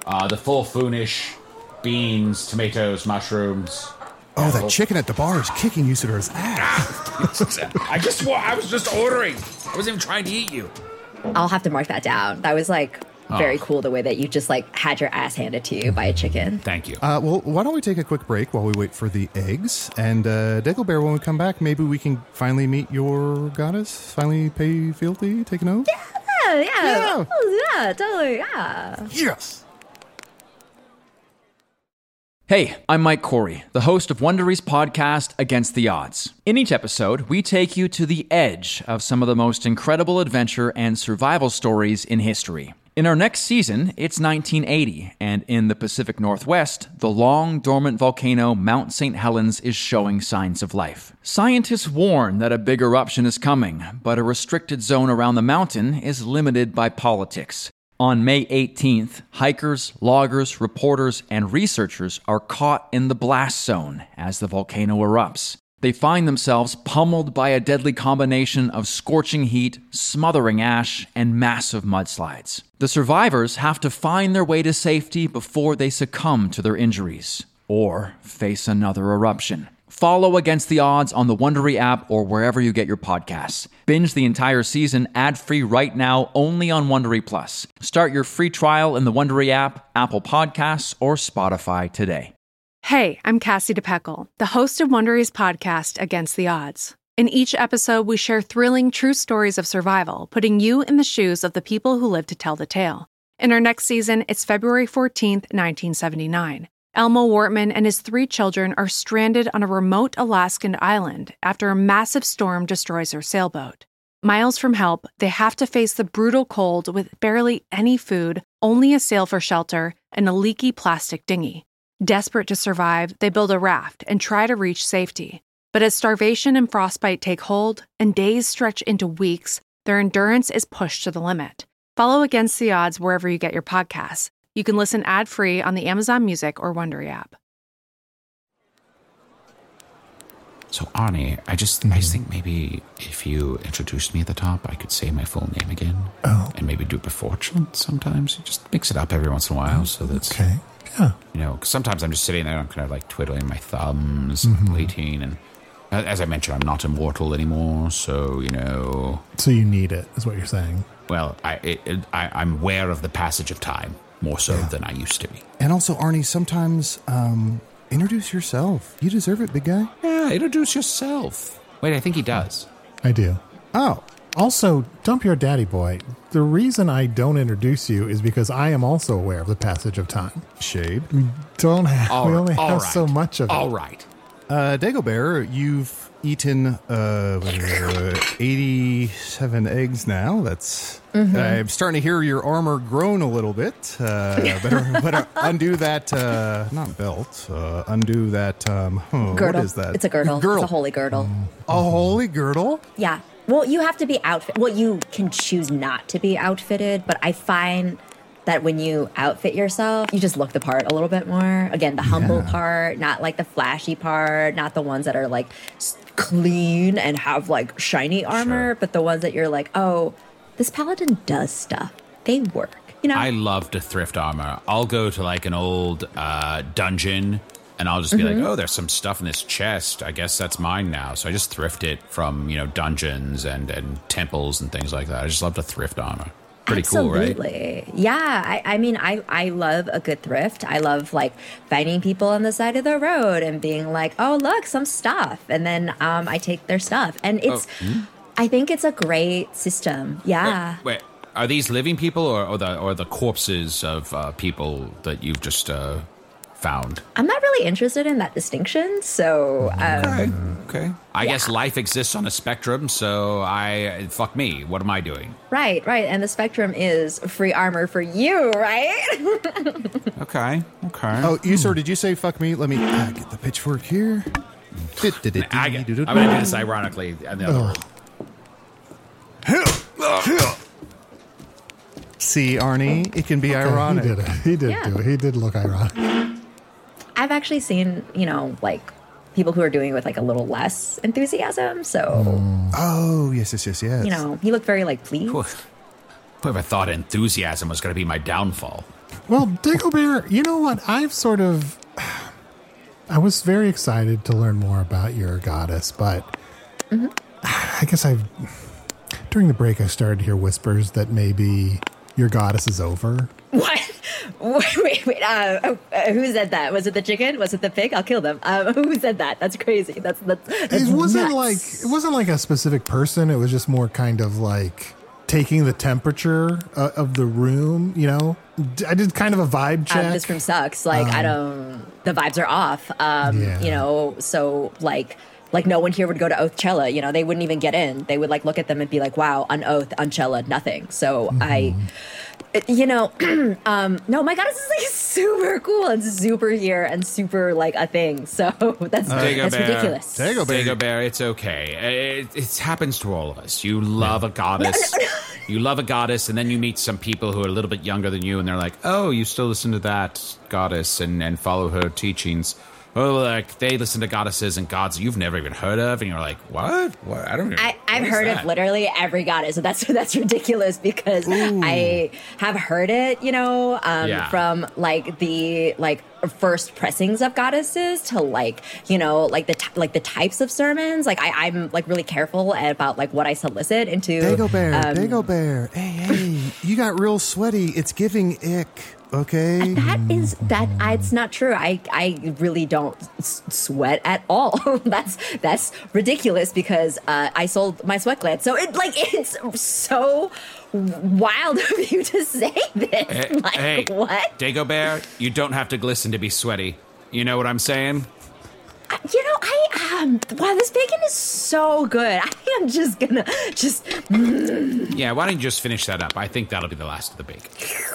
F: the full foonish, beans, tomatoes, mushrooms.
E: Oh, that chicken at the bar is kicking Usidora's ass.
F: I was just ordering. I wasn't even trying to eat you.
G: I'll have to mark that down. That was like very cool the way that you just like had your ass handed to you by a chicken.
F: Thank you.
E: Well, why don't we take a quick break while we wait for the eggs? And Dagobert, when we come back, maybe we can finally meet your goddess? Finally pay fealty, take an oath?
G: Yeah. Oh, yeah, totally, yeah.
E: Yes!
P: Hey, I'm Mike Corey, the host of Wondery's podcast, Against the Odds. In each episode, we take you to the edge of some of the most incredible adventure and survival stories in history. In our next season, it's 1980, and in the Pacific Northwest, the long-dormant volcano Mount St. Helens is showing signs of life. Scientists warn that a big eruption is coming, but a restricted zone around the mountain is limited by politics. On May 18th, hikers, loggers, reporters, and researchers are caught in the blast zone as the volcano erupts. They find themselves pummeled by a deadly combination of scorching heat, smothering ash, and massive mudslides. The survivors have to find their way to safety before they succumb to their injuries, or face another eruption. Follow Against the Odds on the Wondery app or wherever you get your podcasts. Binge the entire season ad-free right now only on Wondery Plus. Start your free trial in the Wondery app, Apple Podcasts, or Spotify today.
Q: Hey, I'm Cassie DePeckle, the host of Wondery's podcast, Against the Odds. In each episode, we share thrilling, true stories of survival, putting you in the shoes of the people who live to tell the tale. In our next season, it's February 14th, 1979. Elmo Wortman and his 3 children are stranded on a remote Alaskan island after a massive storm destroys their sailboat. Miles from help, they have to face the brutal cold with barely any food, only a sail for shelter, and a leaky plastic dinghy. Desperate to survive, they build a raft and try to reach safety. But as starvation and frostbite take hold, and days stretch into weeks, their endurance is pushed to the limit. Follow Against the Odds wherever you get your podcasts. You can listen ad-free on the Amazon Music or Wondery app.
F: So, Arnie, I just think maybe if you introduced me at the top, I could say my full name again.
D: Oh.
F: And maybe do it before sometimes. Just mix it up every once in a while so that's...
D: Okay, yeah.
F: You know, 'cause sometimes I'm just sitting there and I'm kind of like twiddling my thumbs, waiting. And as I mentioned, I'm not immortal anymore, so, you know...
D: So you need it, is what you're saying.
F: Well, I'm aware of the passage of time. More so than I used to be.
E: And also, Arnie, sometimes introduce yourself. You deserve it, big guy.
F: Yeah, introduce yourself. Wait, I think he does.
D: I do.
E: Oh.
D: Also, Dump Your Daddy Boy, the reason I don't introduce you is because I am also aware of the passage of time.
E: Shade.
D: We only have so much of it.
F: All right.
E: Dagobert, you've eaten 87 eggs now. That's... I'm starting to hear your armor groan a little bit. Better undo that, not belt, undo that,
G: girdle.
E: What is that?
G: It's a girdle. It's a holy girdle.
E: A holy girdle?
G: Yeah. Well, you have to be outfitted. Well, you can choose not to be outfitted, but I find that when you outfit yourself, you just look the part a little bit more. Again, the humble part, not like the flashy part, not the ones that are like clean and have like shiny armor, but the ones that you're like, oh, this paladin does stuff. They work, you know?
F: I love to thrift armor. I'll go to like an old dungeon and I'll just be like, oh, there's some stuff in this chest. I guess that's mine now. So I just thrift it from, you know, dungeons and temples and things like that. I just love to thrift armor. Pretty
G: Absolutely.
F: cool, right?
G: Yeah. I mean, I love a good thrift. I love like finding people on the side of the road and being like, oh, look, some stuff. And then I take their stuff. And it's... I think it's a great system. Yeah.
F: Wait, are these living people or the corpses of people that you've just found?
G: I'm not really interested in that distinction, so...
F: Okay. I guess life exists on a spectrum, so fuck me. What am I doing?
G: Right. And the spectrum is free armor for you, right?
F: Okay.
E: Oh, Usador, did you say fuck me? Let me get the pitchfork here.
F: I'm going to do this ironically. And the other word.
E: See, Arnie, it can be ironic.
D: He did do it. He did look ironic.
G: I've actually seen, you know, like people who are doing it with like a little less enthusiasm. So,
E: oh yes.
G: You know, he looked very like pleased.
F: Whoever thought enthusiasm was going to be my downfall?
D: Well, Dagobert, you know what? I was very excited to learn more about your goddess, but I guess during the break I started to hear whispers that maybe your goddess is over.
G: What? Wait. Who said that? Was it the chicken? Was it the pig? I'll kill them. Who said that? That's crazy. That's
D: it wasn't
G: nuts.
D: It wasn't like a specific person. It was just more kind of like taking the temperature of the room. You know, I did kind of a vibe check.
G: This room sucks. Like the vibes are off. You know, so like no one here would go to Oathcella. You know, they wouldn't even get in. They would like look at them and be like, wow, unoath, uncella, nothing. So no, my goddess is like super cool and super here and super like a thing. So that's ridiculous.
F: Dagobert, it's okay. It happens to all of us. You love a goddess. You love a goddess, and then you meet some people who are a little bit younger than you, and they're like, oh, you still listen to that goddess and follow her teachings. Oh, like they listen to goddesses and gods you've never even heard of, and you're like, what? I don't know.
G: I've heard of literally every goddess, and that's ridiculous because I have heard it, you know, from like the first pressings of goddesses to like, you know, like the types of sermons. Like I'm like really careful about like what I solicit into.
E: Dagobert, hey, you got real sweaty. It's giving ick. Okay.
G: It's not true. I really don't sweat at all. That's ridiculous because I sold my sweat glands. So it's so wild of you to say this. What?
F: Dagobert, you don't have to glisten to be sweaty. You know what I'm saying?
G: You know, wow, this bacon is so good. I think I'm just gonna
F: Yeah, why don't you just finish that up? I think that'll be the last of the bacon.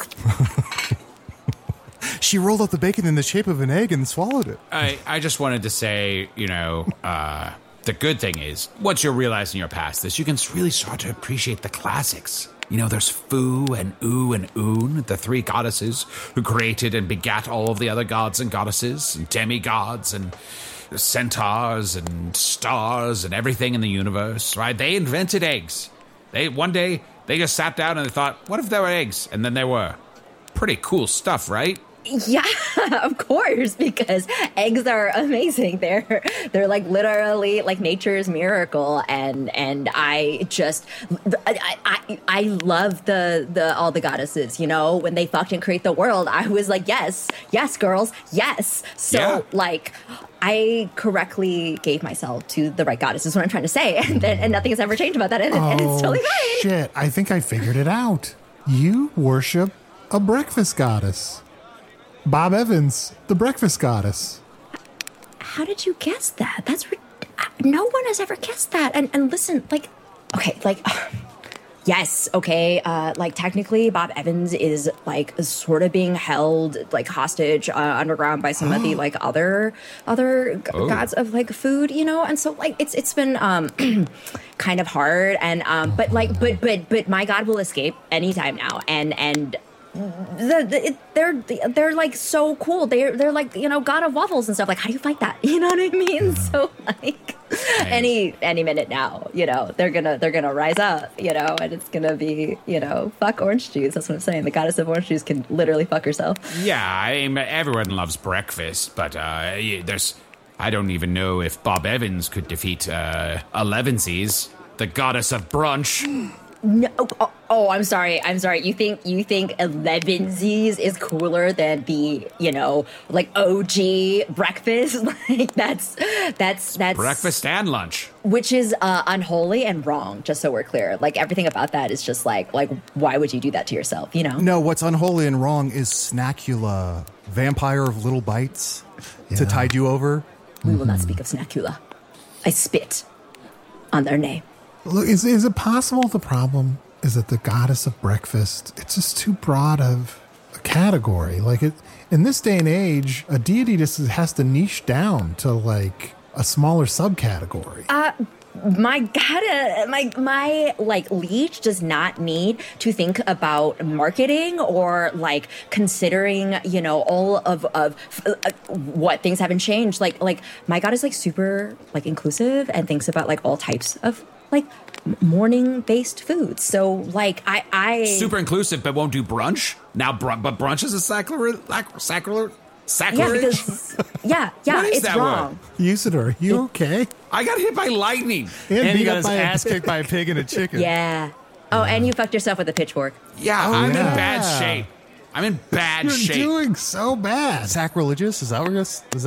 E: She rolled up the bacon in the shape of an egg and swallowed it.
F: I just wanted to say, you know, the good thing is, once you're realizing your past this, you can really start to appreciate the classics. You know, there's Fu and U and Un, the three goddesses who created and begat all of the other gods and goddesses, and demigods and centaurs and stars and everything in the universe, right? They invented eggs. One day, they just sat down and they thought, what if there were eggs? And then there were. Pretty cool stuff, right?
G: Yeah, of course, because eggs are amazing. They're like literally like nature's miracle, and I love the all the goddesses. You know, when they fucked and create the world, I was like, yes, girls, yes. So like, I correctly gave myself to the right goddess. Is what I'm trying to say, and nothing has ever changed about that, and it's totally fine.
D: Shit, I think I figured it out. You worship a breakfast goddess. Bob Evans, the breakfast goddess.
G: How did you guess that? No one has ever guessed that. And listen, like, okay, like, yes, okay, like, technically, Bob Evans is, like, sort of being held, like, hostage underground by some of the, like, other gods of, like, food, you know? And so, like, it's been, kind of hard, and, but my god will escape anytime now, and they're like so cool. They're like, you know, god of waffles and stuff. Like, how do you fight that? You know what I mean? So like any minute now, you know, they're gonna rise up, you know, and it's gonna be, you know, fuck orange juice. That's what I'm saying. The goddess of orange juice can literally fuck herself.
F: Yeah, I mean, everyone loves breakfast, but I don't even know if Bob Evans could defeat Elevensies, the goddess of brunch.
G: No, I'm sorry. You think Elevensies is cooler than the, you know, like OG breakfast? Like that's
F: breakfast and lunch,
G: which is unholy and wrong. Just so we're clear, like everything about that is just like why would you do that to yourself? You know?
E: No, what's unholy and wrong is Snackula, vampire of little bites, to tide you over.
G: We will not speak of Snackula. I spit on their name.
D: Look, is it possible the problem is that the goddess of breakfast, it's just too broad of a category? Like, in this day and age, a deity just has to niche down to, like, a smaller subcategory.
G: My god, my like leech does not need to think about marketing or like considering, you know, all of what things haven't changed. Like my god is like super like inclusive and thinks about like all types of like morning-based foods. So, like, I
F: super inclusive, but won't do brunch now. But brunch is a sacrilege.
G: Yeah, it's wrong.
D: Usador, are you okay?
F: I got hit by lightning,
E: and he got his ass kicked by a pig and a chicken.
G: Yeah. Oh, and you fucked yourself with a pitchfork.
F: Yeah, I'm in bad shape. I'm in bad shape.
D: You're doing so bad.
E: Sacrilegious? Is that what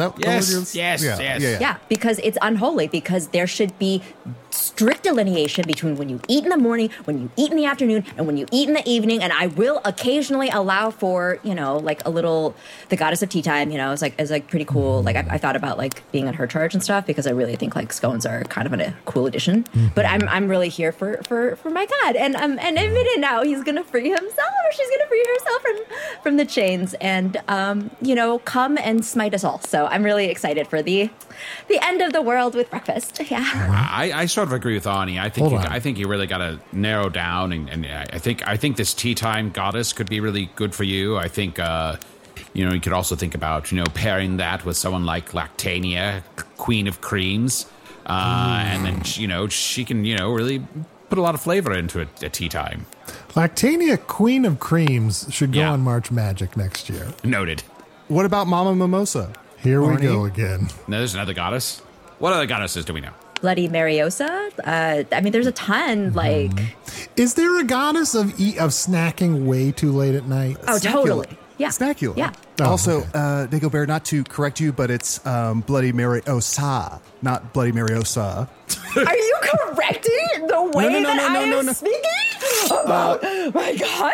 F: Yes.
G: Yeah, because it's unholy, because there should be strict delineation between when you eat in the morning, when you eat in the afternoon, and when you eat in the evening. And I will occasionally allow for, like a little, the goddess of tea time, it's like pretty cool. Like I thought about like being at her church and stuff, because I really think like scones are kind of a cool addition. Mm-hmm. But I'm really here for my God. And admitted now he's going to free himself, or she's going to free herself from the chains and, come and smite us all. So I'm really excited for the end of the world with breakfast. Yeah.
F: I sort of agree with Ani. I think you really got to narrow down, and I think this tea time goddess could be really good for you. I think you could also think about pairing that with someone like Lactania, Queen of Creams, and then she can really put a lot of flavor into it at tea time.
D: Lactania, Queen of Creams, should go on March Magic next year.
F: Noted.
E: What about Mama Mimosa?
D: Here we go again.
F: No, there's another goddess. What other goddesses do we know?
G: Bloody Mariosa. There's a ton. Like,
D: is there a goddess of snacking way too late at night?
G: Oh, totally. Yeah.
E: Snackula.
G: Yeah.
E: Also, Dagobert, not to correct you, but it's Bloody Mariosa, not Bloody Mariosa.
G: Are you correcting the way I'm speaking? Oh my God.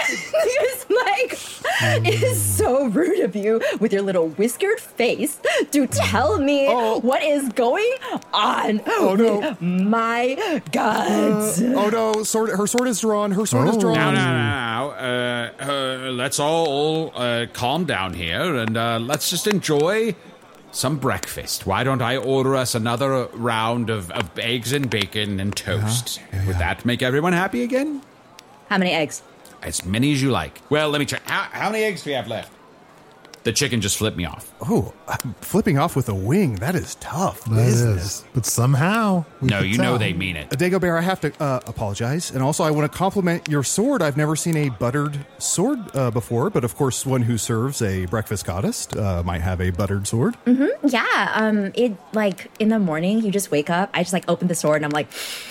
G: It is so rude of you with your little whiskered face to tell me what is going on.
E: Oh, no.
G: With my God.
E: Her sword is drawn. Her sword is drawn.
F: Now. Let's all calm down here and let's just enjoy some breakfast. Why don't I order us another round of eggs and bacon and toast? Would that make everyone happy again?
G: How many eggs?
F: As many as you like. Well, let me check. How many eggs do we have left? The chicken just flipped me off.
E: Oh, flipping off with a wing. That is tough.
D: That is. But somehow.
F: Know they mean it.
E: Dagobert, I have to apologize. And also, I want to compliment your sword. I've never seen a buttered sword before. But of course, one who serves a breakfast goddess might have a buttered sword.
G: Mm-hmm. Yeah. It in the morning, you just wake up. I just open the sword and I'm like,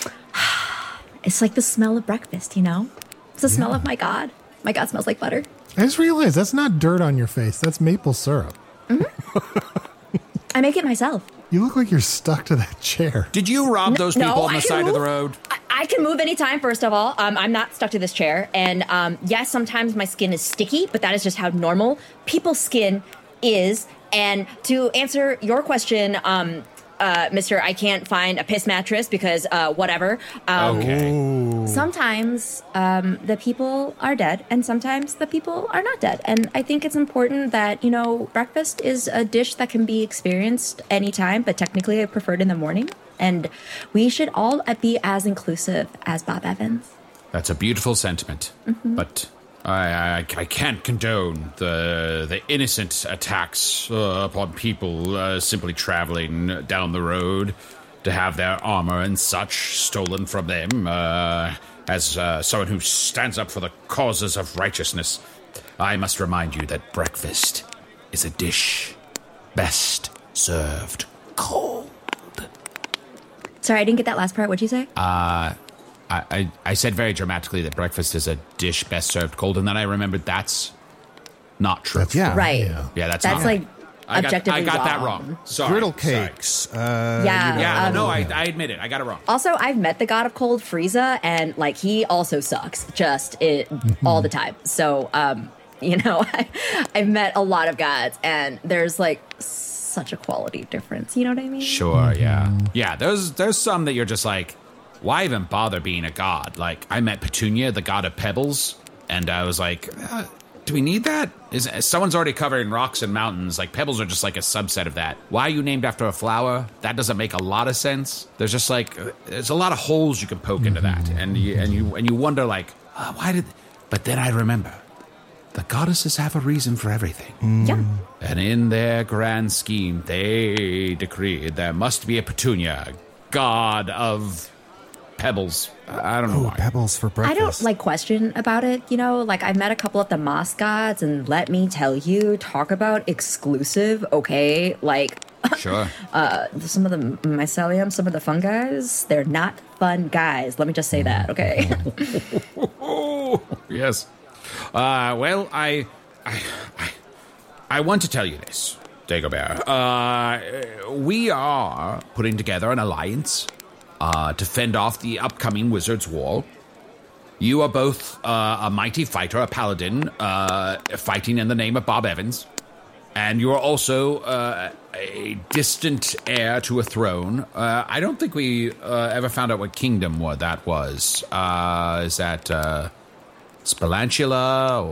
G: it's like the smell of breakfast, It's the smell of my God. My God smells like butter.
D: I just realized that's not dirt on your face. That's maple syrup.
G: Mm-hmm. I make it myself.
D: You look like you're stuck to that chair.
F: Did you rob those people on the side of the road?
G: I can move anytime, first of all. I'm not stuck to this chair. And yes, sometimes my skin is sticky, but that is just how normal people's skin is. And to answer your question, Mr. I can't find a piss mattress because whatever.
F: Okay.
G: Sometimes the people are dead and sometimes the people are not dead. And I think it's important that, breakfast is a dish that can be experienced anytime, but technically I prefer it in the morning. And we should all be as inclusive as Bob Evans.
F: That's a beautiful sentiment. Mm-hmm. But I can't condone the innocent attacks upon people simply traveling down the road to have their armor and such stolen from them. As someone who stands up for the causes of righteousness, I must remind you that breakfast is a dish best served cold.
G: Sorry, I didn't get that last part. What'd you say?
F: I said very dramatically that breakfast is a dish best served cold, and then I remembered that's not true.
G: Right.
F: Yeah, that's
G: not objectively
F: I got
G: wrong.
F: that wrong. Sorry.
E: Griddle cakes.
F: I admit it. I got it wrong.
G: Also, I've met the god of cold, Frieza, and he also sucks all the time. So, I've met a lot of gods, and there's such a quality difference. You know what I mean?
F: Sure. Yeah. Yeah. There's some that you're just like, why even bother being a god? I met Petunia, the god of pebbles, and I was like, do we need that? Someone's already covering rocks and mountains. Pebbles are just a subset of that. Why are you named after a flower? That doesn't make a lot of sense. There's just there's a lot of holes you can poke into that, and you wonder why did? But then I remember, the goddesses have a reason for everything.
G: Yeah.
F: And in their grand scheme, they decreed there must be a Petunia, god of pebbles. I don't know why.
E: Pebbles for
G: I
E: breakfast.
G: don't question about it, Like I've met a couple of the moss gods, and let me tell you, talk about exclusive, okay?
F: Sure.
G: Some of the mycelium, some of the fungi, they're not fun guys. Let me just say that, okay?
F: Yes. Well, I want to tell you this, Dagobert. We are putting together an alliance to fend off the upcoming Wizard's War. You are both a mighty fighter, a paladin, fighting in the name of Bob Evans. And you are also a distant heir to a throne. I don't think we ever found out what kingdom that was. Is that Spelantula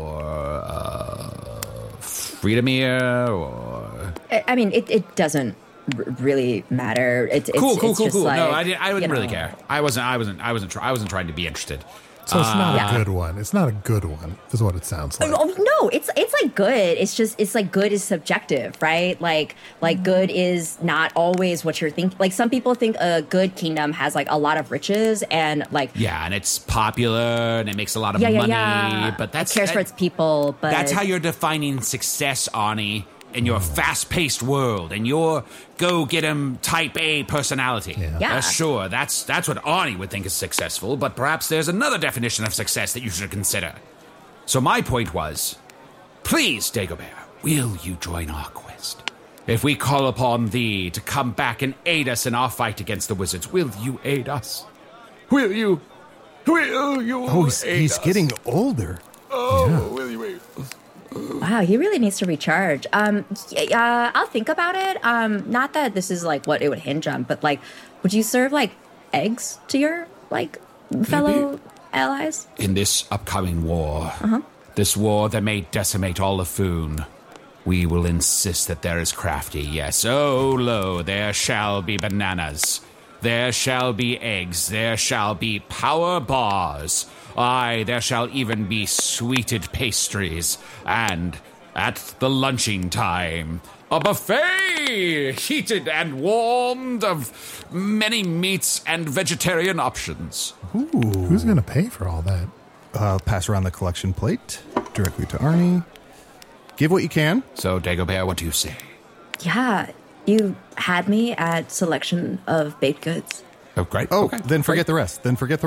F: or Freedomir or?
G: I mean, it doesn't really matter.
F: Cool.
G: Just
F: No, I wouldn't really care. I wasn't trying to be interested.
D: So it's not a good one. It's not a good one, is what it sounds like.
G: Oh, no, it's good. It's just good is subjective, right? Like good is not always what you're thinking. Like some people think a good kingdom has a lot of riches and
F: and it's popular and it makes a lot of money.
G: Yeah.
F: But
G: it cares for its people. But
F: that's how you're defining success, Arnie. In your fast-paced world, and your go-get-'em type A personality.
G: Yeah.
F: Sure, that's what Arnie would think is successful, but perhaps there's another definition of success that you should consider. So my point was, please, Dagobert, will you join our quest? If we call upon thee to come back and aid us in our fight against the wizards, will you aid us? Will you? Will you
E: he's getting older.
F: Will you aid us?
G: Wow, he really needs to recharge. I'll think about it. Not that this is what it would hinge on, but would you serve eggs to your fellow allies?
F: In this upcoming war, this war that may decimate all of Foon, we will insist that there is crafty. Yes, oh lo, there shall be bananas. There shall be eggs. There shall be power bars. Aye, there shall even be sweeted pastries, and at the lunching time, a buffet heated and warmed of many meats and vegetarian options.
D: Ooh. Who's going to pay for all that?
E: Pass around the collection plate directly to Arnie. Give what you can.
F: So, Dagobert, what do you say?
G: Yeah, you had me at selection of baked goods.
F: Oh, great.
E: Oh,
F: okay.
E: Then forget the rest.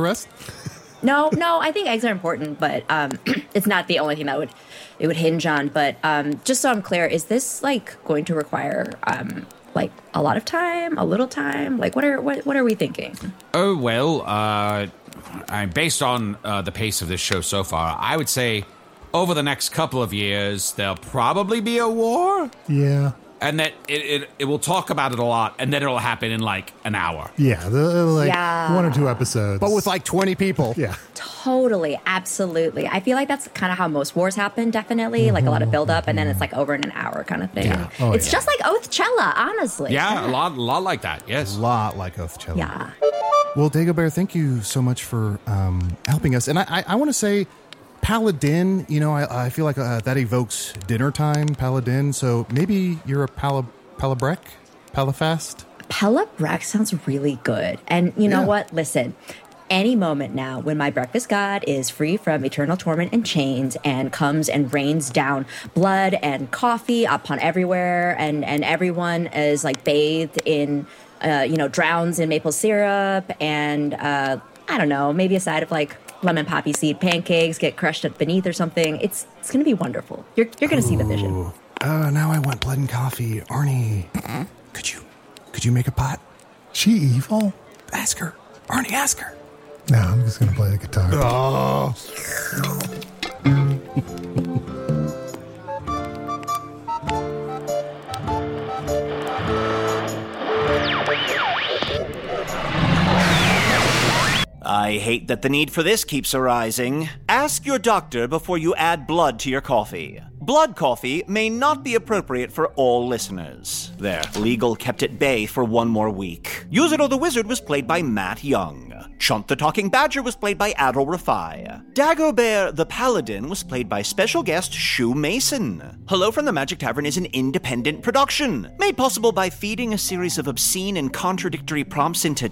G: No, I think eggs are important, but it's not the only thing that it would hinge on. But just so I'm clear, is this going to require a lot of time, a little time? What are we thinking?
F: Oh well, based on the pace of this show so far, I would say over the next couple of years there'll probably be a war.
D: Yeah.
F: And that it will talk about it a lot, and then it'll happen in an hour.
D: Yeah, 1 or 2 episodes.
E: But with 20 people.
D: Yeah.
G: Totally, absolutely. I feel like that's kind of how most wars happen, definitely. A lot of build-up, and then it's over in an hour kind of thing.
D: Yeah.
G: It's just like Oathchella, honestly.
F: Yeah, a lot like that, yes.
E: A lot like Oathchella.
G: Yeah.
E: Well, Dagobert, thank you so much for helping us. And I want to say... Paladin, I feel like that evokes dinner time, Paladin. So maybe you're a Palabrec? Palafast?
G: Palabrec sounds really good. And you know what? Listen, any moment now when my breakfast god is free from eternal torment and chains and comes and rains down blood and coffee upon everywhere and everyone is bathed in, drowns in maple syrup and, I don't know, maybe a side of lemon poppy seed pancakes get crushed beneath or something. It's going to be wonderful. You're going to see the vision.
E: Now I want blood and coffee. Arnie, could you make a pot?
D: She evil?
E: Ask her. Arnie, ask her.
D: No, I'm just going to play the guitar.
E: Oh.
C: I hate that the need for this keeps arising. Ask your doctor before you add blood to your coffee. Blood coffee may not be appropriate for all listeners. There, legal kept at bay for one more week. Usador the Wizard was played by Matt Young. Chunt the Talking Badger was played by Adol Rafai. Dagobert the Paladin was played by special guest Shu Mason. Hello from the Magic Tavern is an independent production, made possible by feeding a series of obscene and contradictory prompts into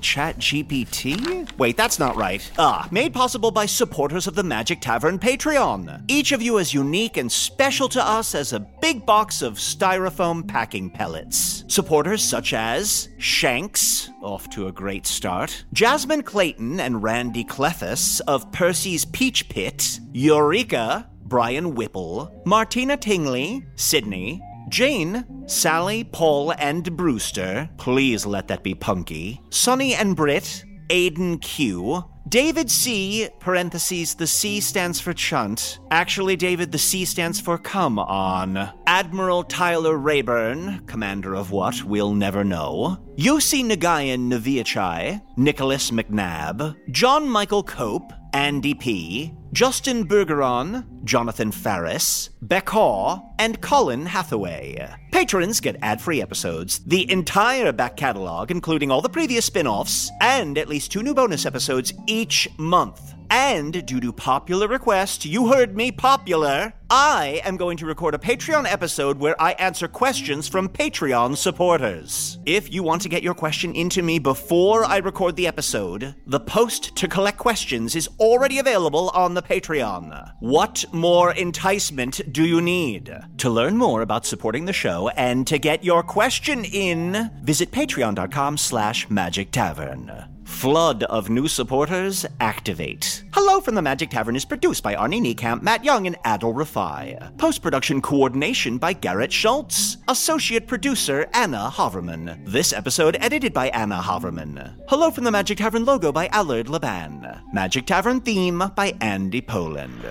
C: ChatGPT? Wait, that's not right. Made possible by supporters of the Magic Tavern Patreon. Each of you is unique and special to us as a big box of styrofoam packing pellets. Supporters such as Shanks, off to a great start, Jasmine Clayton and Randy Clefus of Percy's Peach Pit, Eureka, Brian Whipple, Martina Tingley, Sydney, Jane, Sally, Paul, and Brewster, please let that be Punky, Sonny and Britt, Aiden Q, David C, parentheses, the C stands for Chunt. Actually, David, the C stands for come on. Admiral Tyler Rayburn, commander of what, we'll never know. Yossi Nagayan Naviachai, Nicholas McNabb, John Michael Cope, Andy P., Justin Bergeron, Jonathan Farris, Beck Haw, and Colin Hathaway. Patrons get ad-free episodes, the entire back catalog, including all the previous spin-offs, and at least 2 new bonus episodes each month. And due to popular request, you heard me, popular, I am going to record a Patreon episode where I answer questions from Patreon supporters. If you want to get your question into me before I record the episode, the post to collect questions is already available on the Patreon. What more enticement do you need? To learn more about supporting the show and to get your question in, visit patreon.com/Magic Tavern. Flood of new supporters, activate. Hello from the Magic Tavern is produced by Arnie Niekamp, Matt Young, and Adol Rafai. Post-production coordination by Garrett Schultz. Associate producer, Anna Haverman. This episode edited by Anna Haverman. Hello from the Magic Tavern logo by Allard Laban. Magic Tavern theme by Andy Poland.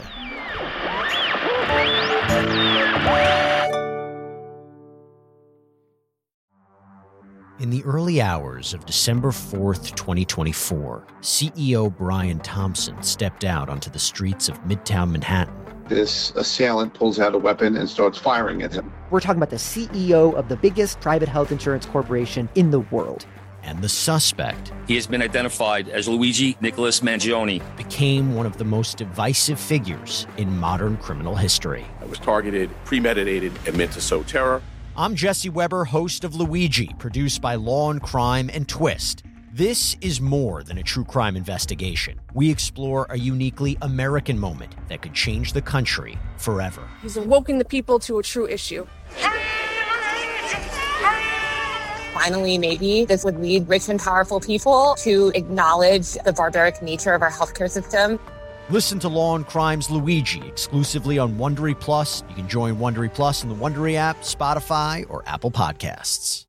R: In the early hours of December 4th, 2024, CEO Brian Thompson stepped out onto the streets of Midtown Manhattan.
S: This assailant pulls out a weapon and starts firing at him.
T: We're talking about the CEO of the biggest private health insurance corporation in the world.
R: And the suspect,
U: he has been identified as Luigi Nicholas Mangione,
R: became one of the most divisive figures in modern criminal history.
V: It was targeted, premeditated, and meant to sow terror.
R: I'm Jesse Weber, host of Luigi, produced by Law and Crime and Twist. This is more than a true crime investigation. We explore a uniquely American moment that could change the country forever.
W: He's awoken the people to a true issue.
X: Finally, maybe this would lead rich and powerful people to acknowledge the barbaric nature of our healthcare system.
R: Listen to Law and Crime's Luigi exclusively on Wondery Plus. You can join Wondery Plus in the Wondery app, Spotify, or Apple Podcasts.